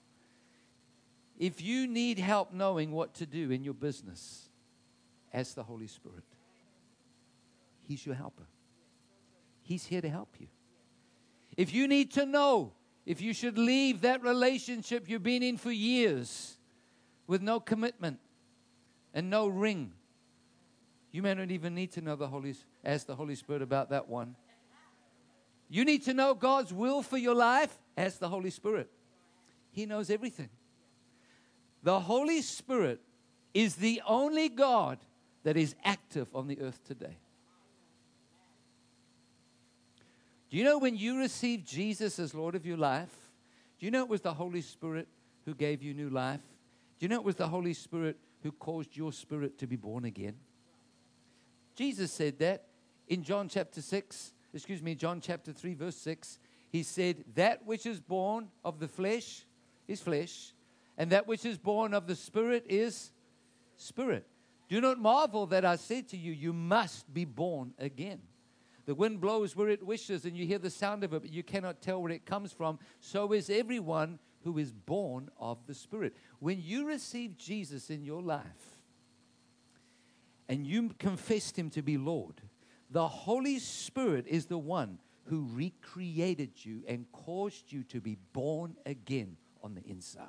[SPEAKER 4] If you need help knowing what to do in your business, ask the Holy Spirit. He's your helper. He's here to help you. If you need to know if you should leave that relationship you've been in for years with no commitment and no ring, you may not even need to know the Holy, ask the Holy Spirit about that one. You need to know God's will for your life, ask the Holy Spirit. He knows everything. The Holy Spirit is the only God that is active on the earth today. Do you know when you received Jesus as Lord of your life, do you know it was the Holy Spirit who gave you new life? Do you know it was the Holy Spirit who caused your spirit to be born again? Jesus said that in John chapter six, excuse me, John chapter three, verse six. He said, that which is born of the flesh is flesh, and that which is born of the Spirit is spirit. Do not marvel that I said to you, you must be born again. The wind blows where it wishes, and you hear the sound of it, but you cannot tell where it comes from. So is everyone who is born of the Spirit. When you receive Jesus in your life, and you confessed Him to be Lord, the Holy Spirit is the one who recreated you and caused you to be born again on the inside.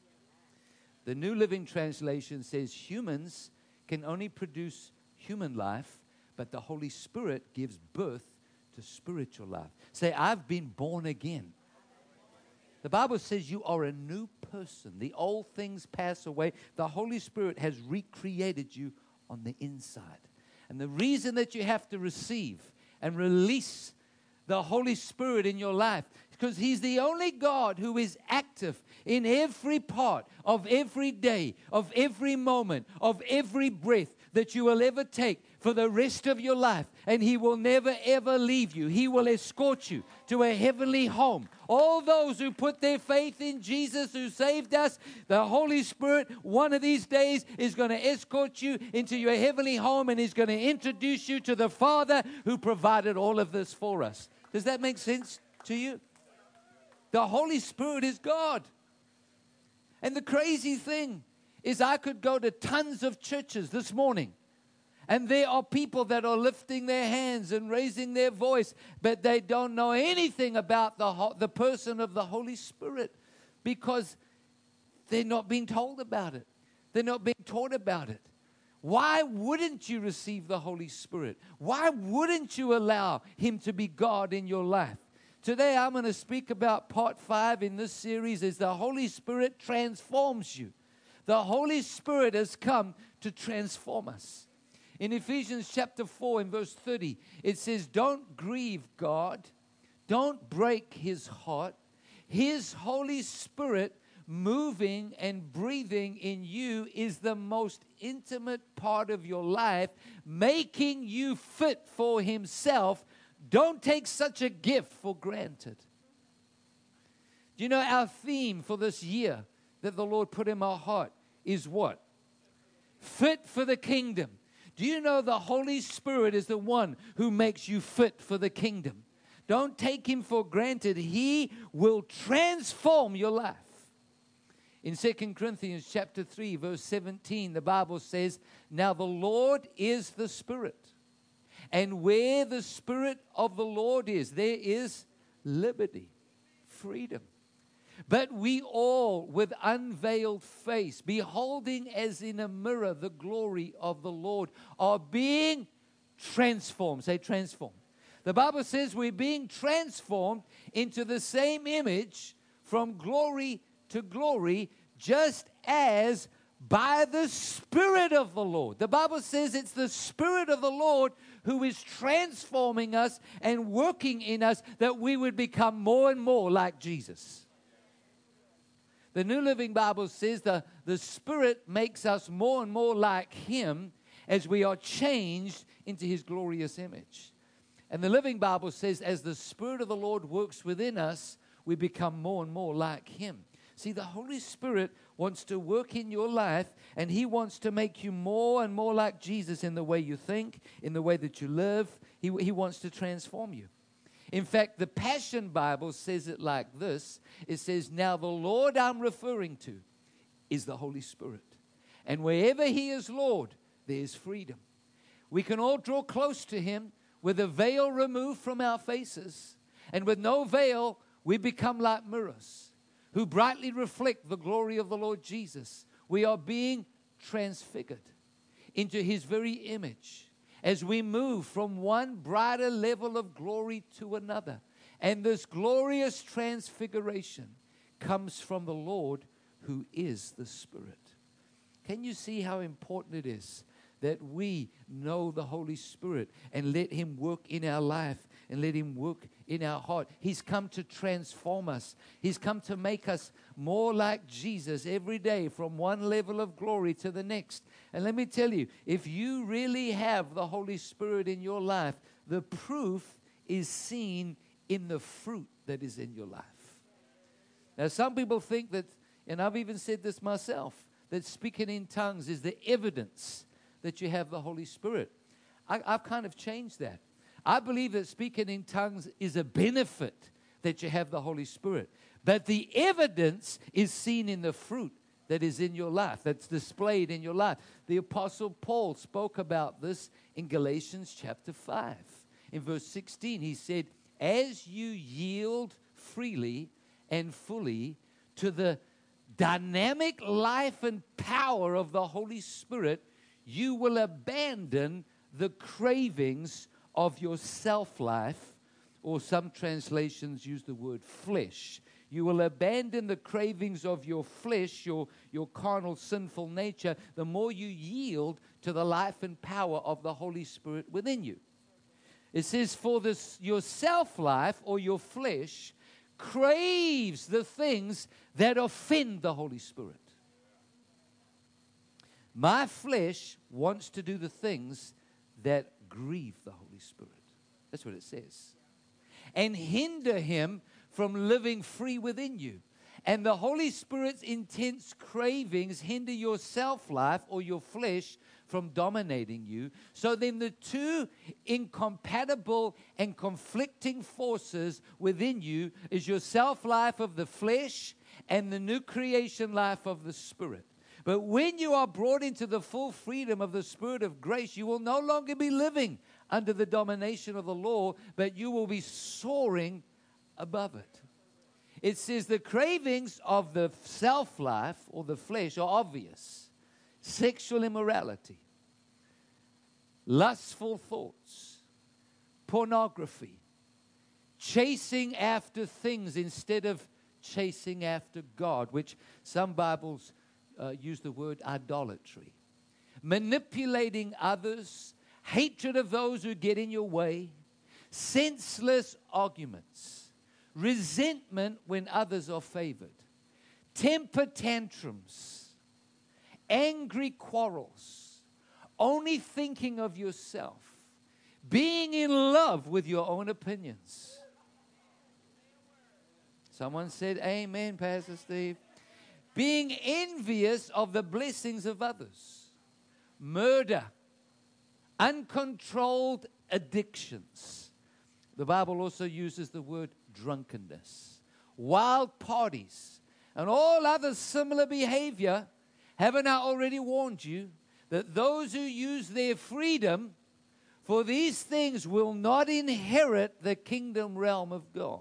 [SPEAKER 4] The New Living Translation says humans can only produce human life, but the Holy Spirit gives birth to spiritual life. Say, I've been born again. The Bible says you are a new person. The old things pass away. The Holy Spirit has recreated you on the inside. And the reason that you have to receive and release the Holy Spirit in your life is because He's the only God who is active in every part of every day, of every moment, of every breath that you will ever take for the rest of your life. And He will never, ever leave you. He will escort you to a heavenly home. All those who put their faith in Jesus who saved us, the Holy Spirit, one of these days is going to escort you into your heavenly home, and He's going to introduce you to the Father who provided all of this for us. Does that make sense to you? The Holy Spirit is God. And the crazy thing is I could go to tons of churches this morning, and there are people that are lifting their hands and raising their voice, but they don't know anything about the, the person of the Holy Spirit because they're not being told about it. They're not being taught about it. Why wouldn't you receive the Holy Spirit? Why wouldn't you allow Him to be God in your life? Today I'm going to speak about part five in this series is the Holy Spirit transforms you. The Holy Spirit has come to transform us. In Ephesians chapter four in verse thirty, it says, don't grieve God. Don't break His heart. His Holy Spirit moving and breathing in you is the most intimate part of your life, making you fit for Himself. Don't take such a gift for granted. Do you know our theme for this year, that the Lord put in my heart is what? Fit for the kingdom. Do you know the Holy Spirit is the one who makes you fit for the kingdom? Don't take him for granted. He will transform your life. In Second Corinthians chapter three, verse seventeen, the Bible says, now the Lord is the Spirit. And where the Spirit of the Lord is, there is liberty, freedom. But we all, with unveiled face, beholding as in a mirror the glory of the Lord, are being transformed. Say transformed. The Bible says we're being transformed into the same image from glory to glory, just as by the Spirit of the Lord. The Bible says it's the Spirit of the Lord who is transforming us and working in us that we would become more and more like Jesus. The New Living Bible says the, the Spirit makes us more and more like Him as we are changed into His glorious image. And the Living Bible says as the Spirit of the Lord works within us, we become more and more like Him. See, the Holy Spirit wants to work in your life, and He wants to make you more and more like Jesus in the way you think, in the way that you live. He, he wants to transform you. In fact, the Passion Bible says it like this. It says, now the Lord I'm referring to is the Holy Spirit. And wherever He is Lord, there is freedom. We can all draw close to Him with a veil removed from our faces. And with no veil, we become like mirrors who brightly reflect the glory of the Lord Jesus. We are being transfigured into His very image as we move from one brighter level of glory to another. And this glorious transfiguration comes from the Lord who is the Spirit. Can you see how important it is that we know the Holy Spirit and let Him work in our life and let Him work in our heart? He's come to transform us. He's come to make us more like Jesus every day from one level of glory to the next. And let me tell you, if you really have the Holy Spirit in your life, the proof is seen in the fruit that is in your life. Now, some people think that, and I've even said this myself, that speaking in tongues is the evidence that you have the Holy Spirit. I, I've kind of changed that. I believe that speaking in tongues is a benefit that you have the Holy Spirit. But the evidence is seen in the fruit that is in your life, that's displayed in your life. The Apostle Paul spoke about this in Galatians chapter five. In verse sixteen, he said, as you yield freely and fully to the dynamic life and power of the Holy Spirit, you will abandon the cravings of your self-life, or some translations use the word flesh. You will abandon the cravings of your flesh, your, your carnal, sinful nature, the more you yield to the life and power of the Holy Spirit within you. It says, for this, your self-life or your flesh craves the things that offend the Holy Spirit. My flesh wants to do the things that grieve the Holy Spirit. That's what it says. And hinder Him from living free within you. And the Holy Spirit's intense cravings hinder your self-life or your flesh from dominating you. So then the two incompatible and conflicting forces within you is your self-life of the flesh and the new creation life of the Spirit. But when you are brought into the full freedom of the Spirit of grace, you will no longer be living under the domination of the law, but you will be soaring above it. It says the cravings of the self-life or the flesh are obvious. Sexual immorality, lustful thoughts, pornography, chasing after things instead of chasing after God, which some Bibles uh, use the word idolatry. Manipulating others, hatred of those who get in your way, senseless arguments, resentment when others are favored, temper tantrums, angry quarrels, only thinking of yourself, being in love with your own opinions. Someone said, amen, Pastor Steve. being envious of the blessings of others, murder, uncontrolled addictions. The Bible also uses the word drunkenness, wild parties, and all other similar behavior. Haven't I already warned you that those who use their freedom for these things will not inherit the kingdom realm of God?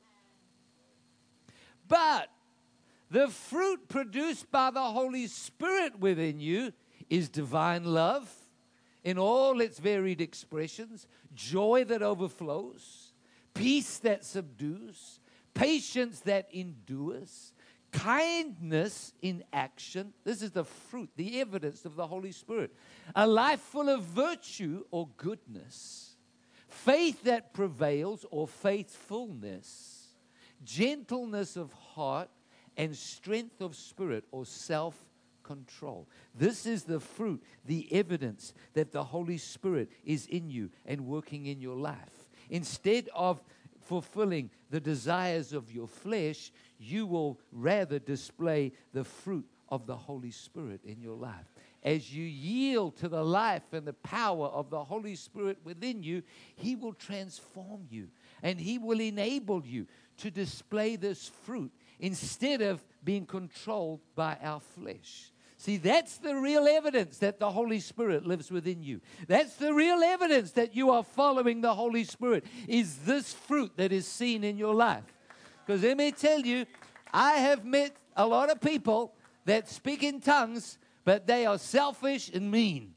[SPEAKER 4] But the fruit produced by the Holy Spirit within you is divine love in all its varied expressions, joy that overflows, peace that subdues, patience that endures, kindness in action. This is the fruit, the evidence of the Holy Spirit. A life full of virtue or goodness, faith that prevails or faithfulness, gentleness of heart, and strength of spirit or self-control. This is the fruit, the evidence that the Holy Spirit is in you and working in your life. Instead of fulfilling the desires of your flesh, you will rather display the fruit of the Holy Spirit in your life. As you yield to the life and the power of the Holy Spirit within you, He will transform you and He will enable you to display this fruit instead of being controlled by our flesh. See, that's the real evidence that the Holy Spirit lives within you. That's the real evidence that you are following the Holy Spirit, is this fruit that is seen in your life. Because let me tell you, I have met a lot of people that speak in tongues, but they are selfish and mean.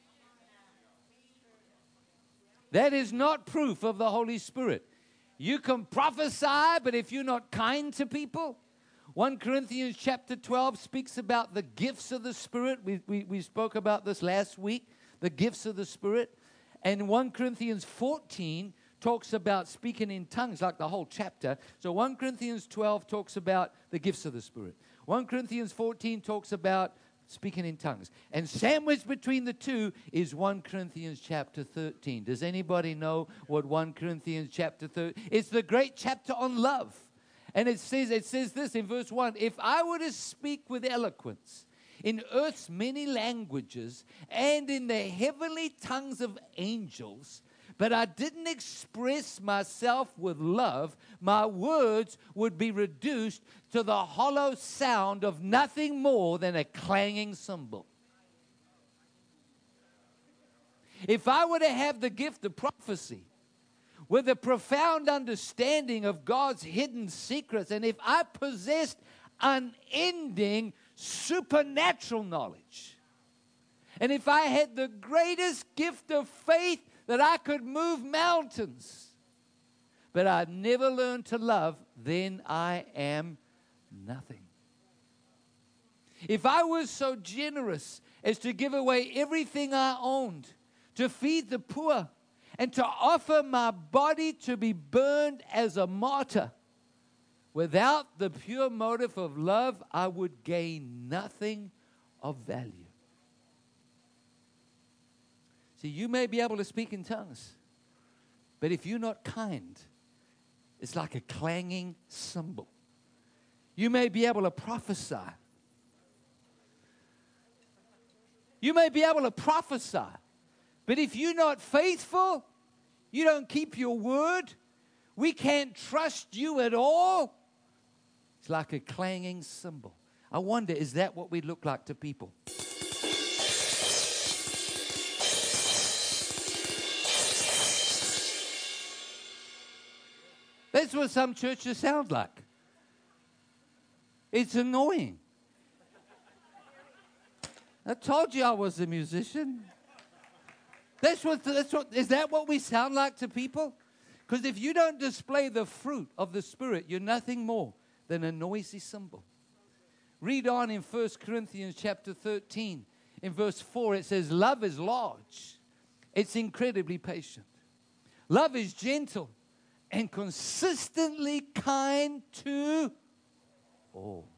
[SPEAKER 4] That is not proof of the Holy Spirit. You can prophesy, but if you're not kind to people, First Corinthians chapter twelve speaks about the gifts of the Spirit. We, we, we spoke about this last week, the gifts of the Spirit. And First Corinthians fourteen talks about speaking in tongues, like the whole chapter. So First Corinthians twelve talks about the gifts of the Spirit. First Corinthians fourteen talks about speaking in tongues. And sandwiched between the two is First Corinthians chapter thirteen. Does anybody know what First Corinthians chapter thirteen? It's the great chapter on love. And it says, it says this in verse one, if I were to speak with eloquence in earth's many languages and in the heavenly tongues of angels, but I didn't express myself with love, my words would be reduced to the hollow sound of nothing more than a clanging cymbal. If I were to have the gift of prophecy with a profound understanding of God's hidden secrets, and if I possessed unending supernatural knowledge, and if I had the greatest gift of faith that I could move mountains, but I'd never learned to love, then I am nothing. If I was so generous as to give away everything I owned to feed the poor and to offer my body to be burned as a martyr, without the pure motive of love, I would gain nothing of value. See, you may be able to speak in tongues, but if you're not kind, it's like a clanging cymbal. You may be able to prophesy. You may be able to prophesy, but if you're not faithful, you don't keep your word, we can't trust you at all. It's like a clanging cymbal. I wonder, is that what we look like to people? That's what some churches sound like. It's annoying. I told you I was a musician. That's what, that's what, is that what we sound like to people? Because if you don't display the fruit of the Spirit, you're nothing more than a noisy cymbal. Read on in First Corinthians chapter thirteen. In verse four, it says, love is large. It's incredibly patient. Love is gentle and consistently kind to all.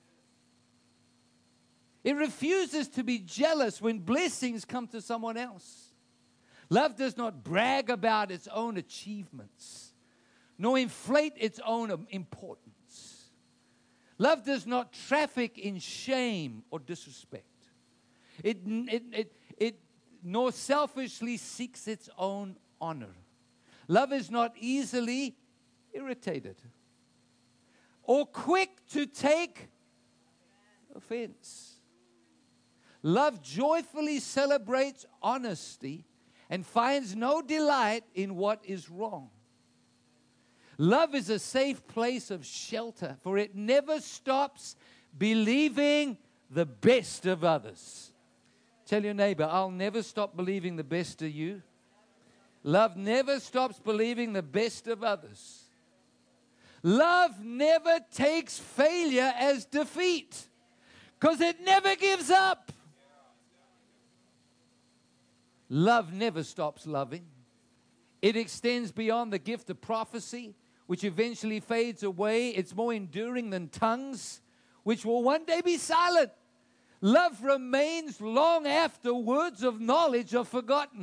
[SPEAKER 4] It refuses to be jealous when blessings come to someone else. Love does not brag about its own achievements, nor inflate its own importance. Love does not traffic in shame or disrespect. It, it, it, it nor selfishly seeks its own honor. Love is not easily irritated or quick to take offense. Love joyfully celebrates honesty and finds no delight in what is wrong. Love is a safe place of shelter, for it never stops believing the best of others. Tell your neighbor, I'll never stop believing the best of you. Love never stops believing the best of others. Love never takes failure as defeat, because it never gives up. Love never stops loving. It extends beyond the gift of prophecy, which eventually fades away. It's more enduring than tongues, which will one day be silent. Love remains long after words of knowledge are forgotten.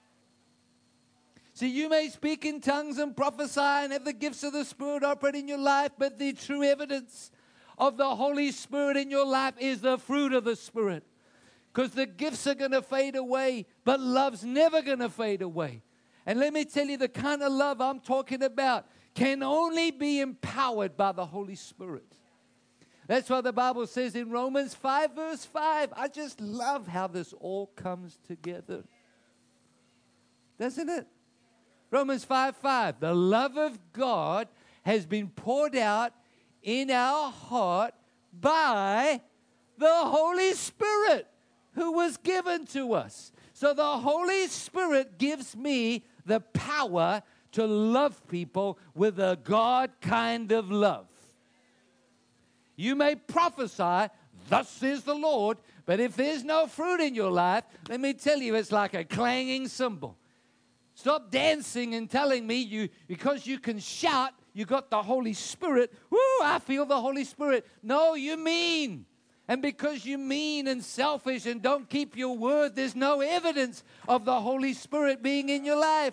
[SPEAKER 4] See, you may speak in tongues and prophesy and have the gifts of the Spirit operate in your life, but the true evidence of the Holy Spirit in your life is the fruit of the Spirit. Because the gifts are going to fade away, but love's never going to fade away. And let me tell you, the kind of love I'm talking about can only be empowered by the Holy Spirit. That's why the Bible says in Romans five, verse five, I just love how this all comes together. Doesn't it? Romans five, five, the love of God has been poured out in our heart by the Holy Spirit who was given to us. So the Holy Spirit gives me the power to love people with a God kind of love. You may prophesy, thus says the Lord, but if there's no fruit in your life, let me tell you, it's like a clanging cymbal. Stop dancing and telling me you, because you can shout, you got the Holy Spirit. Woo, I feel the Holy Spirit. No, you mean. And because you mean and selfish and don't keep your word, there's no evidence of the Holy Spirit being in your life.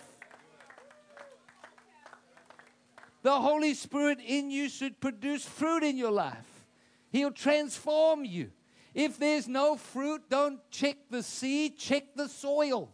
[SPEAKER 4] The Holy Spirit in you should produce fruit in your life. He'll transform you. If there's no fruit, don't check the seed, check the soil.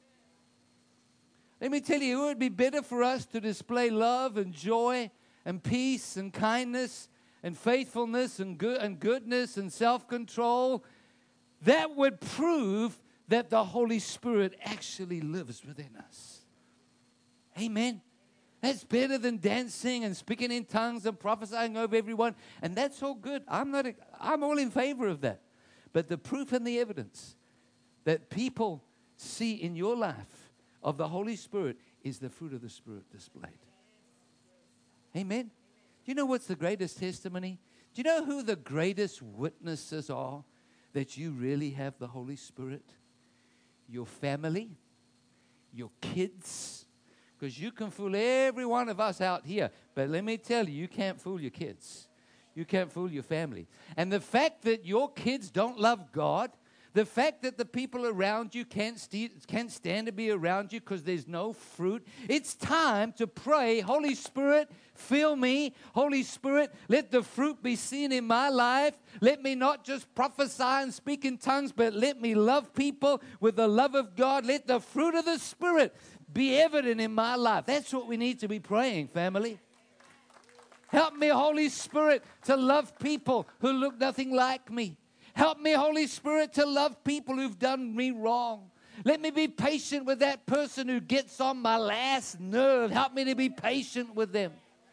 [SPEAKER 4] Let me tell you, it would be better for us to display love and joy and peace and kindness and faithfulness and good and goodness and self-control. That would prove that the Holy Spirit actually lives within us. Amen. That's better than dancing and speaking in tongues and prophesying over everyone. And that's all good. I'm not. I'm all in favor of that. But the proof and the evidence that people see in your life of the Holy Spirit is the fruit of the Spirit displayed. Amen. Do you know what's the greatest testimony? Do you know who the greatest witnesses are that you really have the Holy Spirit? Your family, your kids. Because you can fool every one of us out here. But let me tell you, you can't fool your kids. You can't fool your family. And the fact that your kids don't love God, the fact that the people around you can't, st- can't stand to be around you because there's no fruit, it's time to pray, Holy Spirit, fill me. Holy Spirit, let the fruit be seen in my life. Let me not just prophesy and speak in tongues, but let me love people with the love of God. Let the fruit of the Spirit be evident in my life. That's what we need to be praying, family. Help me, Holy Spirit, to love people who look nothing like me. Help me, Holy Spirit, to love people who've done me wrong. Let me be patient with that person who gets on my last nerve. Help me to be patient with them.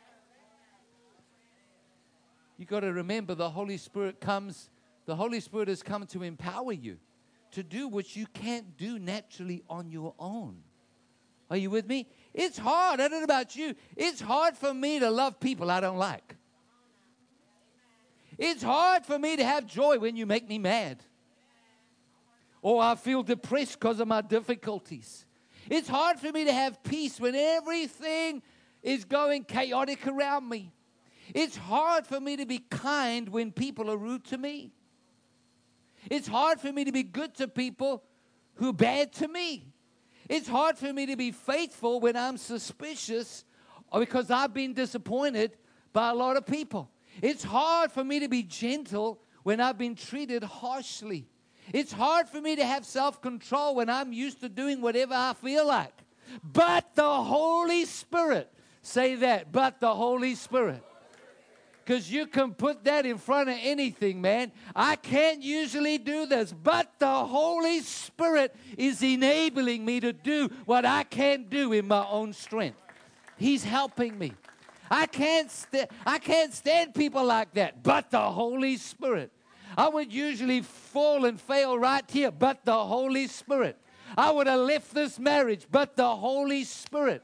[SPEAKER 4] You've got to remember the Holy Spirit comes, the Holy Spirit has come to empower you to do what you can't do naturally on your own. Are you with me? It's hard. I don't know about you. It's hard for me to love people I don't like. It's hard for me to have joy when you make me mad. Or I feel depressed because of my difficulties. It's hard for me to have peace when everything is going chaotic around me. It's hard for me to be kind when people are rude to me. It's hard for me to be good to people who are bad to me. It's hard for me to be faithful when I'm suspicious or because I've been disappointed by a lot of people. It's hard for me to be gentle when I've been treated harshly. It's hard for me to have self-control when I'm used to doing whatever I feel like. But the Holy Spirit, say that, but the Holy Spirit. Because you can put that in front of anything, man. I can't usually do this, but the Holy Spirit is enabling me to do what I can't do in my own strength. He's helping me. I can't, st- I can't stand people like that, but the Holy Spirit. I would usually fall and fail right here, but the Holy Spirit. I would have left this marriage, but the Holy Spirit.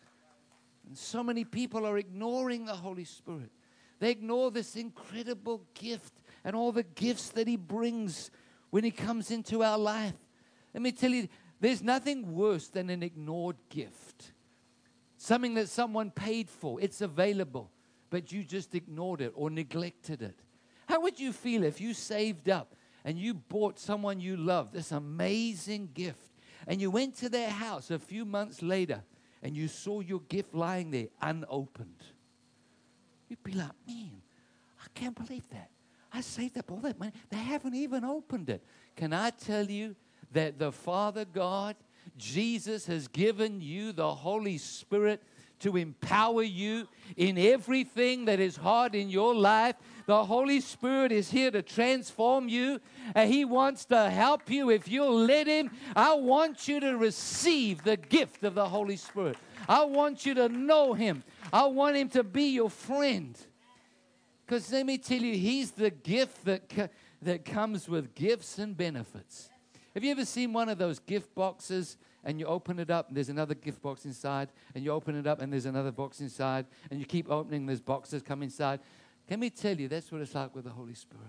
[SPEAKER 4] And so many people are ignoring the Holy Spirit. They ignore this incredible gift and all the gifts that He brings when He comes into our life. Let me tell you, there's nothing worse than an ignored gift. Something that someone paid for. It's available, but you just ignored it or neglected it. How would you feel if you saved up and you bought someone you loved this amazing gift and you went to their house a few months later and you saw your gift lying there unopened? You'd be like, man, I can't believe that. I saved up all that money. They haven't even opened it. Can I tell you that the Father God, Jesus, has given you the Holy Spirit to empower you in everything that is hard in your life? The Holy Spirit is here to transform you, and He wants to help you if you'll let Him. I want you to receive the gift of the Holy Spirit. I want you to know Him. I want Him to be your friend. Because let me tell you, He's the gift that, co- that comes with gifts and benefits. Have you ever seen one of those gift boxes and you open it up and there's another gift box inside, and you open it up and there's another box inside, and you keep opening, there's boxes come inside? Let me tell you, that's what it's like with the Holy Spirit.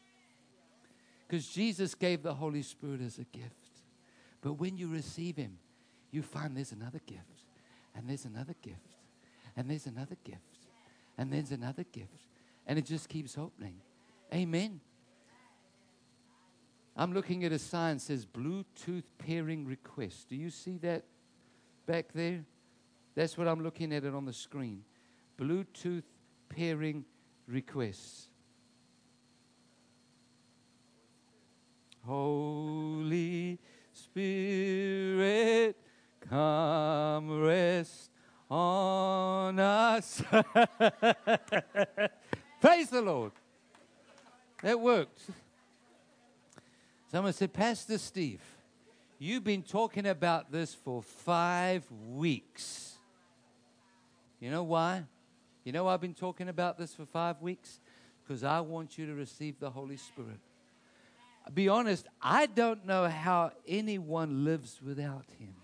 [SPEAKER 4] Because Jesus gave the Holy Spirit as a gift. But when you receive Him, you find there's another gift, and there's another gift, and there's another gift, and there's another gift. And it just keeps opening. Amen. I'm looking at a sign that says Bluetooth pairing request. Do you see that back there? That's what I'm looking at it on the screen. Bluetooth pairing requests. Holy Spirit, come rest on us. Praise the Lord. That worked. Someone said, Pastor Steve, you've been talking about this for five weeks. You know why? You know why I've been talking about this for five weeks? Because I want you to receive the Holy Spirit. I'll be honest, I don't know how anyone lives without Him.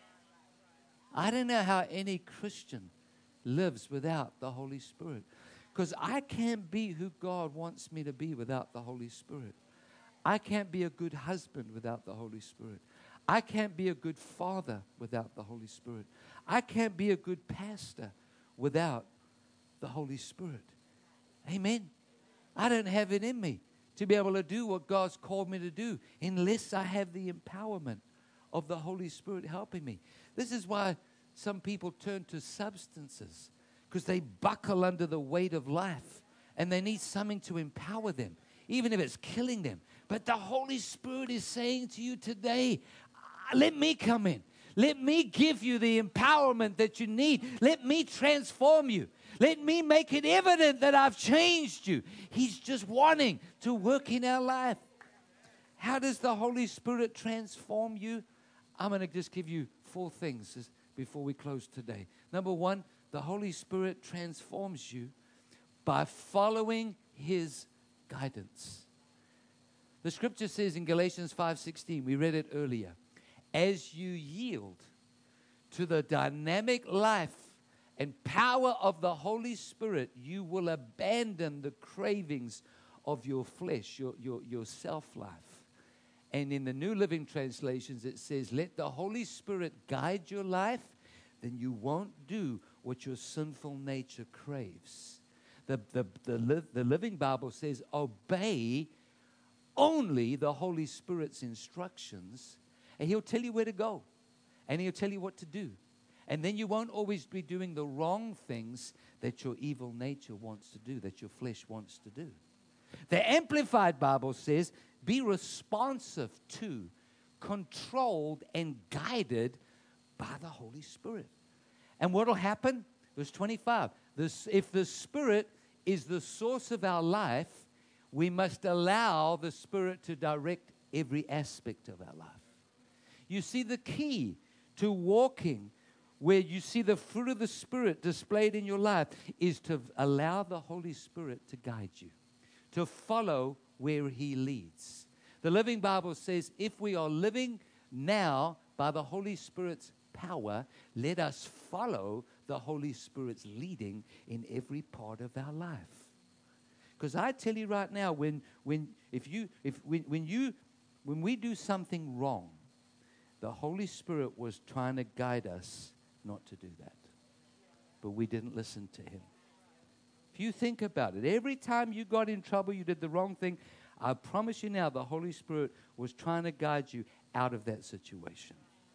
[SPEAKER 4] I don't know how any Christian lives without the Holy Spirit. Because I can't be who God wants me to be without the Holy Spirit. I can't be a good husband without the Holy Spirit. I can't be a good father without the Holy Spirit. I can't be a good pastor without the Holy Spirit. Amen. I don't have it in me to be able to do what God's called me to do unless I have the empowerment of the Holy Spirit helping me. This is why some people turn to substances, because they buckle under the weight of life and they need something to empower them, even if it's killing them. But the Holy Spirit is saying to you today, let me come in. Let me give you the empowerment that you need. Let me transform you. Let me make it evident that I've changed you. He's just wanting to work in our life. How does the Holy Spirit transform you? I'm going to just give you four things before we close today. Number one, the Holy Spirit transforms you by following His guidance. The scripture says in Galatians five sixteen, we read it earlier, as you yield to the dynamic life and power of the Holy Spirit, you will abandon the cravings of your flesh, your, your, your self-life. And in the New Living Translations, it says, let the Holy Spirit guide your life, then you won't do what your sinful nature craves. The, the, the, li- the Living Bible says, obey only the Holy Spirit's instructions, and He'll tell you where to go, and He'll tell you what to do, And then you won't always be doing the wrong things that your evil nature wants to do, that your flesh wants to do. The Amplified Bible says, be responsive to, controlled, and guided by the Holy Spirit. And what will happen? Verse twenty-five. This, if the Spirit is the source of our life, we must allow the Spirit to direct every aspect of our life. You see, the key to walking where you see the fruit of the Spirit displayed in your life is to allow the Holy Spirit to guide you, to follow where He leads. The Living Bible says, if we are living now by the Holy Spirit's power, let us follow the Holy Spirit's leading in every part of our life. Because I tell you right now, when when if you if when, when you when we do something wrong, the Holy Spirit was trying to guide us not to do that. But we didn't listen to Him. If you think about it, every time you got in trouble, you did the wrong thing, I promise you now, the Holy Spirit was trying to guide you out of that situation.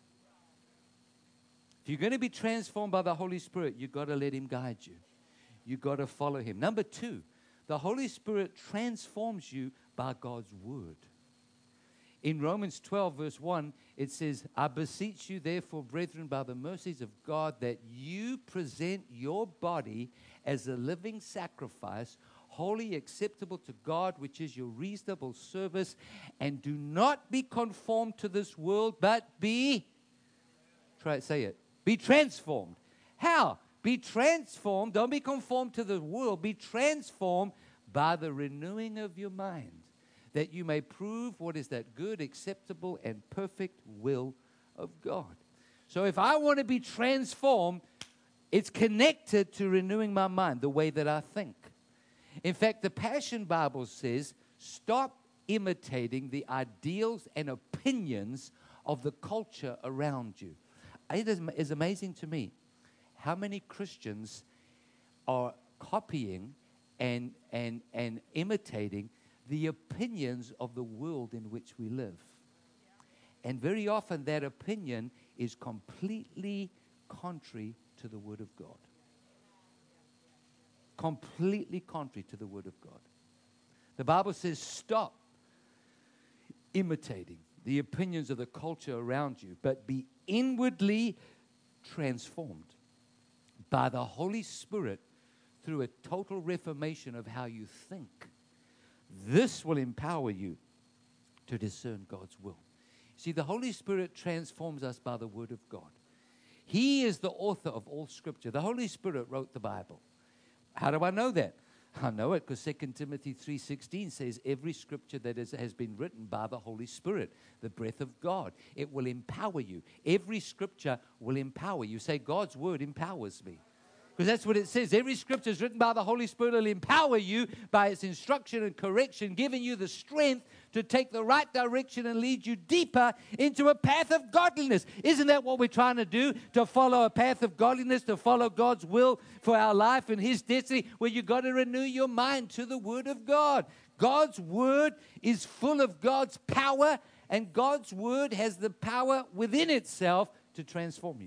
[SPEAKER 4] If you're going to be transformed by the Holy Spirit, you've got to let Him guide you. You've got to follow Him. Number two, the Holy Spirit transforms you by God's Word. In Romans twelve, verse one, it says, I beseech you, therefore, brethren, by the mercies of God, that you present your body as a living sacrifice, holy, acceptable to God, which is your reasonable service, and do not be conformed to this world, but be, try it, say it, be transformed. How? Be transformed. Don't be conformed to the world. Be transformed by the renewing of your mind, that you may prove what is that good, acceptable, and perfect will of God. So if I want to be transformed, it's connected to renewing my mind, the way that I think. In fact, the Passion Bible says, stop imitating the ideals and opinions of the culture around you. It is, is amazing to me how many Christians are copying and, and, and imitating the opinions of the world in which we live. And very often that opinion is completely contrary to the Word of God. Completely contrary to the Word of God. The Bible says, stop imitating the opinions of the culture around you, but be inwardly transformed by the Holy Spirit through a total reformation of how you think. This will empower you to discern God's will. See, the Holy Spirit transforms us by the Word of God. He is the author of all Scripture. The Holy Spirit wrote the Bible. How do I know that? I know it because Second Timothy three sixteen says every Scripture that is, has been written by the Holy Spirit, the breath of God, it will empower you. Every Scripture will empower you. Say, God's Word empowers me. Because that's what it says. Every Scripture is written by the Holy Spirit. Will empower you by its instruction and correction, giving you the strength to take the right direction and lead you deeper into a path of godliness. Isn't that what we're trying to do? To follow a path of godliness, to follow God's will for our life and His destiny, where you've got to renew your mind to the Word of God. God's Word is full of God's power, and God's Word has the power within itself to transform you.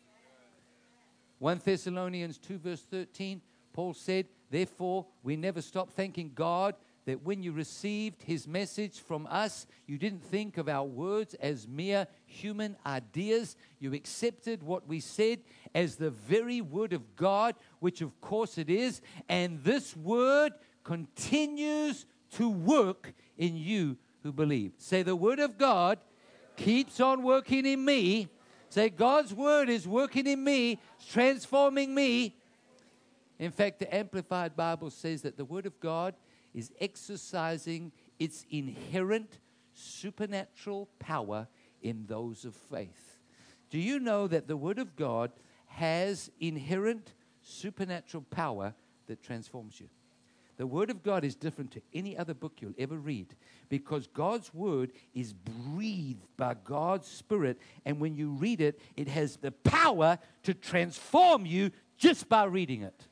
[SPEAKER 4] First Thessalonians two, verse thirteen, Paul said, therefore, we never stop thanking God that when you received His message from us, you didn't think of our words as mere human ideas. You accepted what we said as the very Word of God, which of course it is. And this Word continues to work in you who believe. Say, the Word of God keeps on working in me. Say, God's Word is working in me, transforming me. In fact, the Amplified Bible says that the Word of God is exercising its inherent supernatural power in those of faith. Do you know that the Word of God has inherent supernatural power that transforms you? The Word of God is different to any other book you'll ever read because God's Word is breathed by God's Spirit, and when you read it, it has the power to transform you just by reading it.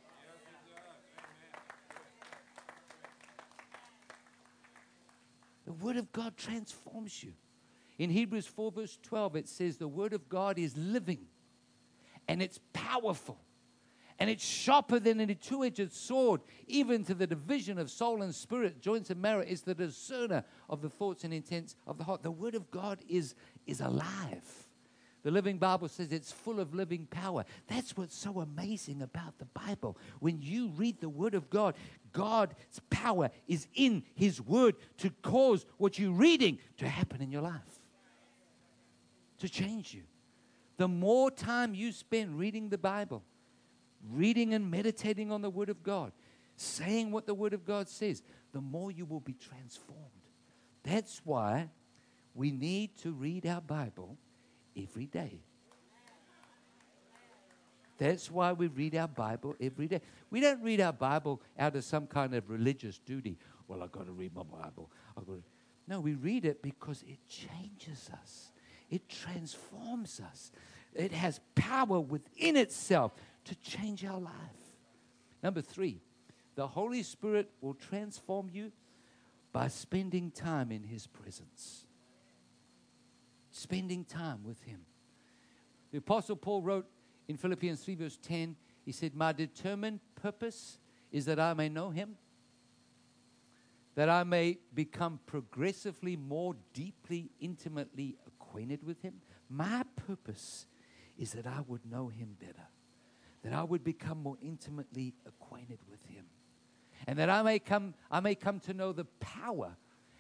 [SPEAKER 4] The Word of God transforms you. In Hebrews four, verse twelve, it says the Word of God is living and it's powerful. And it's sharper than a two-edged sword, even to the division of soul and spirit, joints and marrow. Is the discerner of the thoughts and intents of the heart. The Word of God is, is alive. The Living Bible says it's full of living power. That's what's so amazing about the Bible. When you read the Word of God, God's power is in His Word to cause what you're reading to happen in your life, to change you. The more time you spend reading the Bible, reading and meditating on the Word of God, saying what the Word of God says, the more you will be transformed. That's why we need to read our Bible every day. That's why we read our Bible every day. We don't read our Bible out of some kind of religious duty. Well, I've got to read my Bible. I've got to... No, we read it because it changes us. It transforms us. It has power within itself to change our life. Number three, the Holy Spirit will transform you by spending time in His presence. Spending time with Him. The Apostle Paul wrote in Philippians three verse ten, he said, my determined purpose is that I may know Him, that I may become progressively more deeply, intimately acquainted with Him. My purpose is that I would know Him better, that I would become more intimately acquainted with Him, and that I may come, I may come to know the power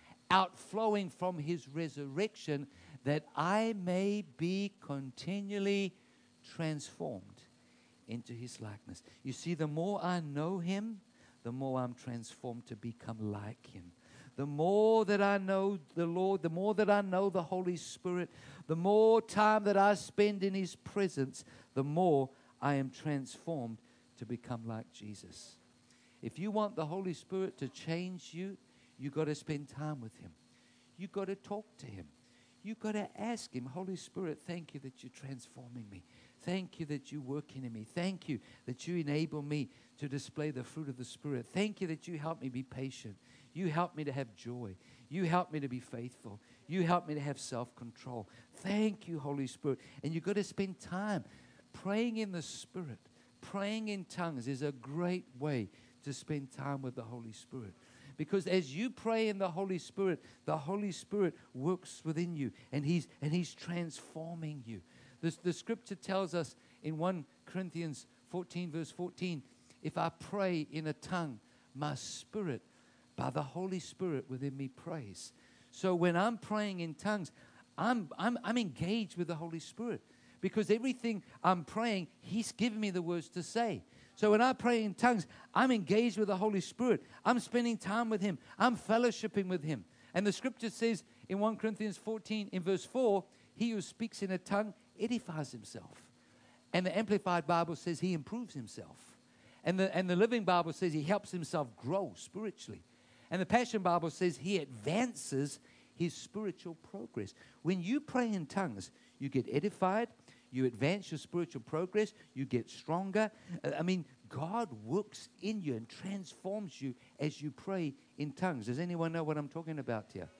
[SPEAKER 4] outflowing from His resurrection, that I may be continually transformed into His likeness. You see, the more I know Him, the more I'm transformed to become like Him. The more that I know the Lord, the more that I know the Holy Spirit, the more time that I spend in His presence, the more I am transformed to become like Jesus. If you want the Holy Spirit to change you, you got to spend time with Him. You got to talk to Him. You got to ask Him, Holy Spirit, thank you that you're transforming me. Thank you that you're working in me. Thank you that you enable me to display the fruit of the Spirit. Thank you that you help me be patient. You help me to have joy. You help me to be faithful. You help me to have self-control. Thank you, Holy Spirit. And you've got to spend time praying in the Spirit. Praying in tongues is a great way to spend time with the Holy Spirit. Because as you pray in the Holy Spirit, the Holy Spirit works within you, and He's and He's transforming you. The, the scripture tells us in First Corinthians fourteen, verse fourteen, if I pray in a tongue, my spirit, by the Holy Spirit within me, prays. So when I'm praying in tongues, I'm I'm I'm engaged with the Holy Spirit, because everything I'm praying, He's given me the words to say. So when I pray in tongues, I'm engaged with the Holy Spirit. I'm spending time with Him. I'm fellowshipping with Him. And the scripture says in First Corinthians fourteen, in verse four, he who speaks in a tongue edifies himself. And the Amplified Bible says he improves himself. And the, and the Living Bible says he helps himself grow spiritually. And the Passion Bible says he advances his spiritual progress. When you pray in tongues, you get edified. You advance your spiritual progress. You get stronger. I mean, God works in you and transforms you as you pray in tongues. Does anyone know what I'm talking about here?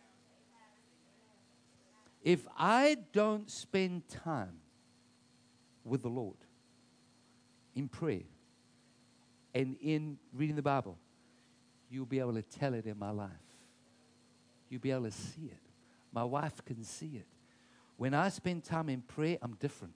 [SPEAKER 4] If I don't spend time with the Lord in prayer and in reading the Bible, you'll be able to tell it in my life. You'll be able to see it. My wife can see it. When I spend time in prayer, I'm different.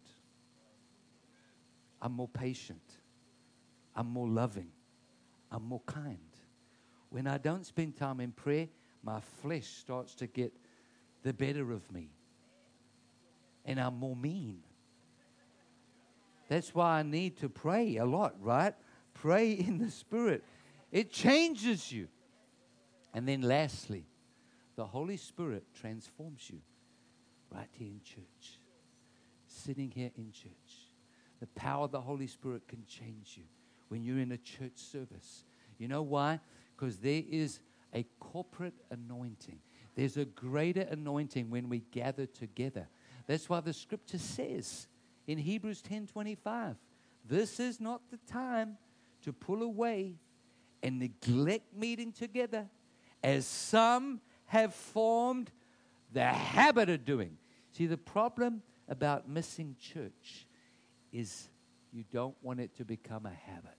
[SPEAKER 4] I'm more patient. I'm more loving. I'm more kind. When I don't spend time in prayer, my flesh starts to get the better of me. And I'm more mean. That's why I need to pray a lot, right? Pray in the Spirit. It changes you. And then lastly, the Holy Spirit transforms you right here in church. Sitting here in church. The power of the Holy Spirit can change you when you're in a church service. You know why? Because there is a corporate anointing. There's a greater anointing when we gather together. That's why the scripture says in Hebrews ten twenty-five, this is not the time to pull away and neglect meeting together, as some have formed the habit of doing. See, the problem about missing church is you don't want it to become a habit.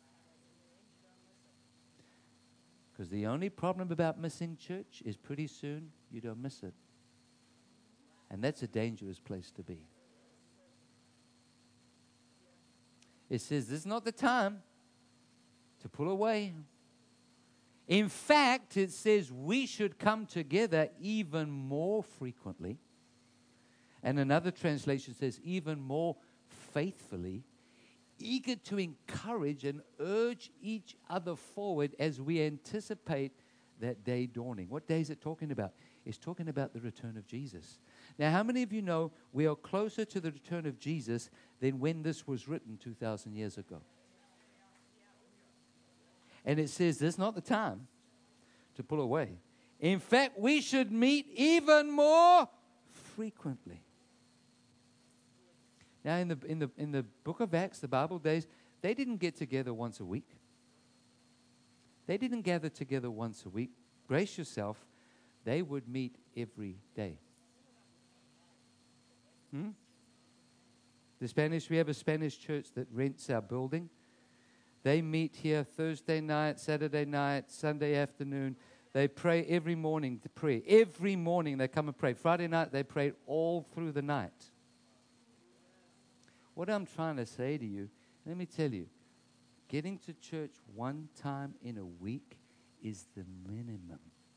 [SPEAKER 4] Because the only problem about missing church is pretty soon you don't miss it. And that's a dangerous place to be. It says this is not the time to pull away. In fact, it says we should come together even more frequently. And another translation says even more faithfully, eager to encourage and urge each other forward as we anticipate that day dawning. What day is it talking about? It's talking about the return of Jesus. Now, how many of you know we are closer to the return of Jesus than when this was written two thousand years ago? And it says this is not the time to pull away. In fact, we should meet even more frequently. Now, in the in the in the book of Acts, the Bible days, they didn't get together once a week. They didn't gather together once a week. Brace yourself. They would meet every day. Hmm? The Spanish, we have a Spanish church that rents our building. They meet here Thursday night, Saturday night, Sunday afternoon. They pray every morning to pray. Every morning they come and pray. Friday night they pray all through the night. What I'm trying to say to you, let me tell you, getting to church one time in a week is the minimum.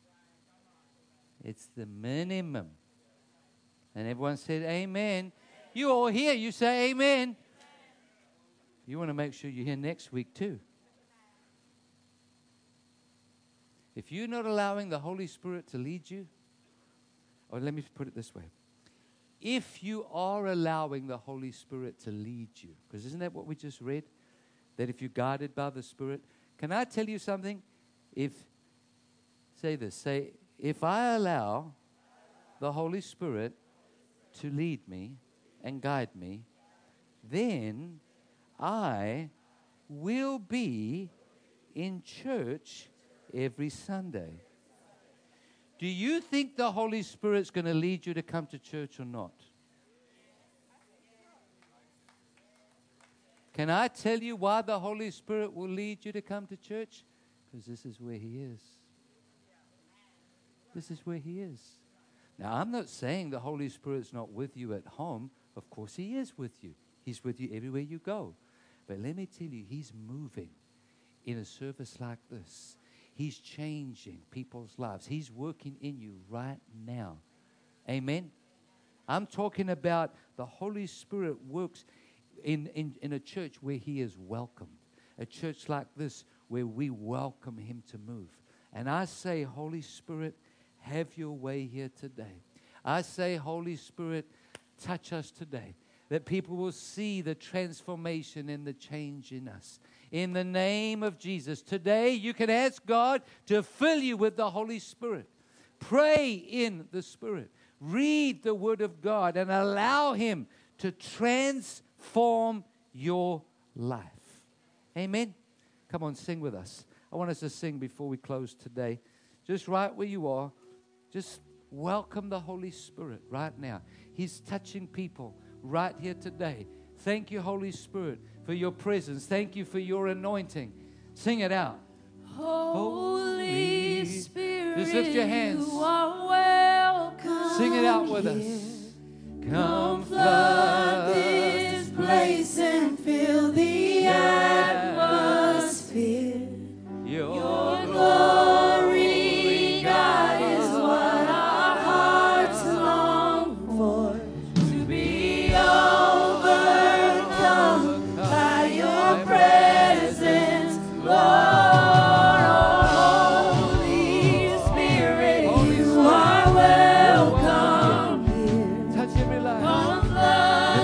[SPEAKER 4] It's the minimum. And everyone said, amen. You all here, you say amen. You want to make sure you're here next week too. If you're not allowing the Holy Spirit to lead you, or let me put it this way. If you are allowing the Holy Spirit to lead you, because isn't that what we just read? That if you're guided by the Spirit, can I tell you something? If, say this, say, if I allow the Holy Spirit to lead me and guide me, then I will be in church every Sunday. Do you think the Holy Spirit's going to lead you to come to church or not? Can I tell you why the Holy Spirit will lead you to come to church? Because this is where He is. This is where He is. Now, I'm not saying the Holy Spirit's not with you at home. Of course He is with you. He's with you everywhere you go. But let me tell you, He's moving in a service like this. He's changing people's lives. He's working in you right now. Amen? I'm talking about the Holy Spirit works in, in, in a church where He is welcomed. A church like this where we welcome Him to move. And I say, Holy Spirit, have your way here today. I say, Holy Spirit, touch us today. That people will see the transformation and the change in us. In the name of Jesus. Today you can ask God to fill you with the Holy Spirit. Pray in the Spirit. Read the Word of God and allow Him to transform your life. Amen. Come on, sing with us. I want us to sing before we close today. Just right where you are. Just welcome the Holy Spirit right now. He's touching people right here today. Thank you, Holy Spirit, for your presence. Thank you for your anointing. Sing it out.
[SPEAKER 1] Holy Spirit,
[SPEAKER 4] just lift your hands.
[SPEAKER 1] You are welcome.
[SPEAKER 4] Sing it out with us.
[SPEAKER 1] Come flood this place and fill the atmosphere.
[SPEAKER 4] Your,
[SPEAKER 1] Your glory, God, is what our hearts long for. To be overcome by your presence, Lord.
[SPEAKER 4] Touch every life.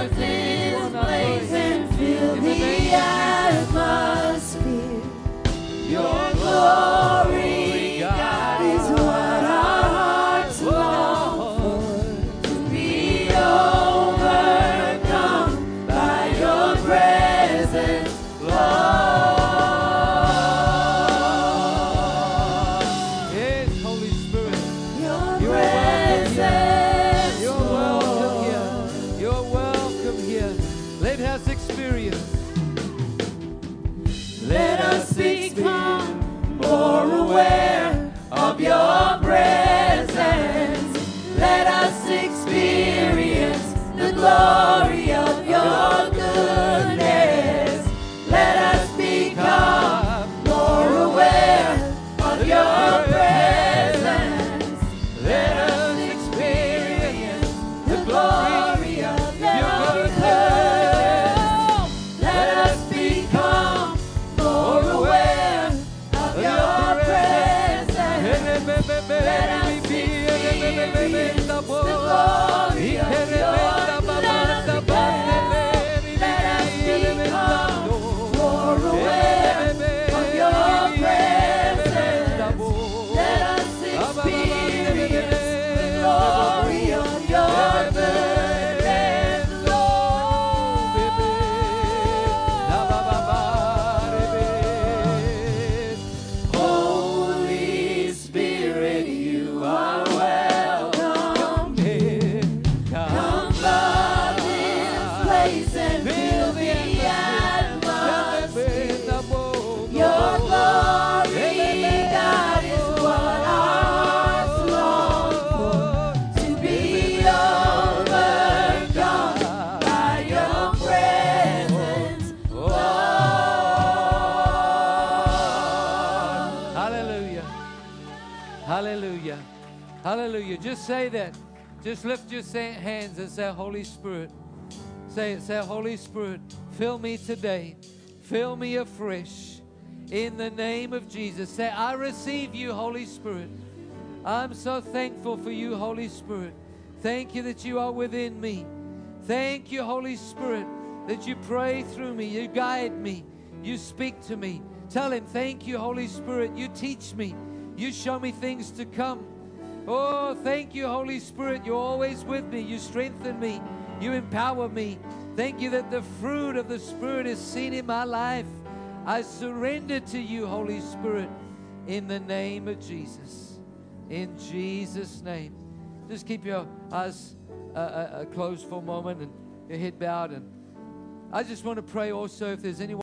[SPEAKER 4] Hallelujah. Just say that. Just lift your sa- hands and say, Holy Spirit. Say it. Say, Holy Spirit, fill me today. Fill me afresh. In the name of Jesus. Say, I receive you, Holy Spirit. I'm so thankful for you, Holy Spirit. Thank you that you are within me. Thank you, Holy Spirit, that you pray through me. You guide me. You speak to me. Tell him, thank you, Holy Spirit. You teach me. You show me things to come. Oh, thank you, Holy Spirit. You're always with me. You strengthen me. You empower me. Thank you that the fruit of the Spirit is seen in my life. I surrender to you, Holy Spirit, in the name of Jesus. In Jesus' name. Just keep your eyes uh, uh, closed for a moment and your head bowed. And I just want to pray also if there's anyone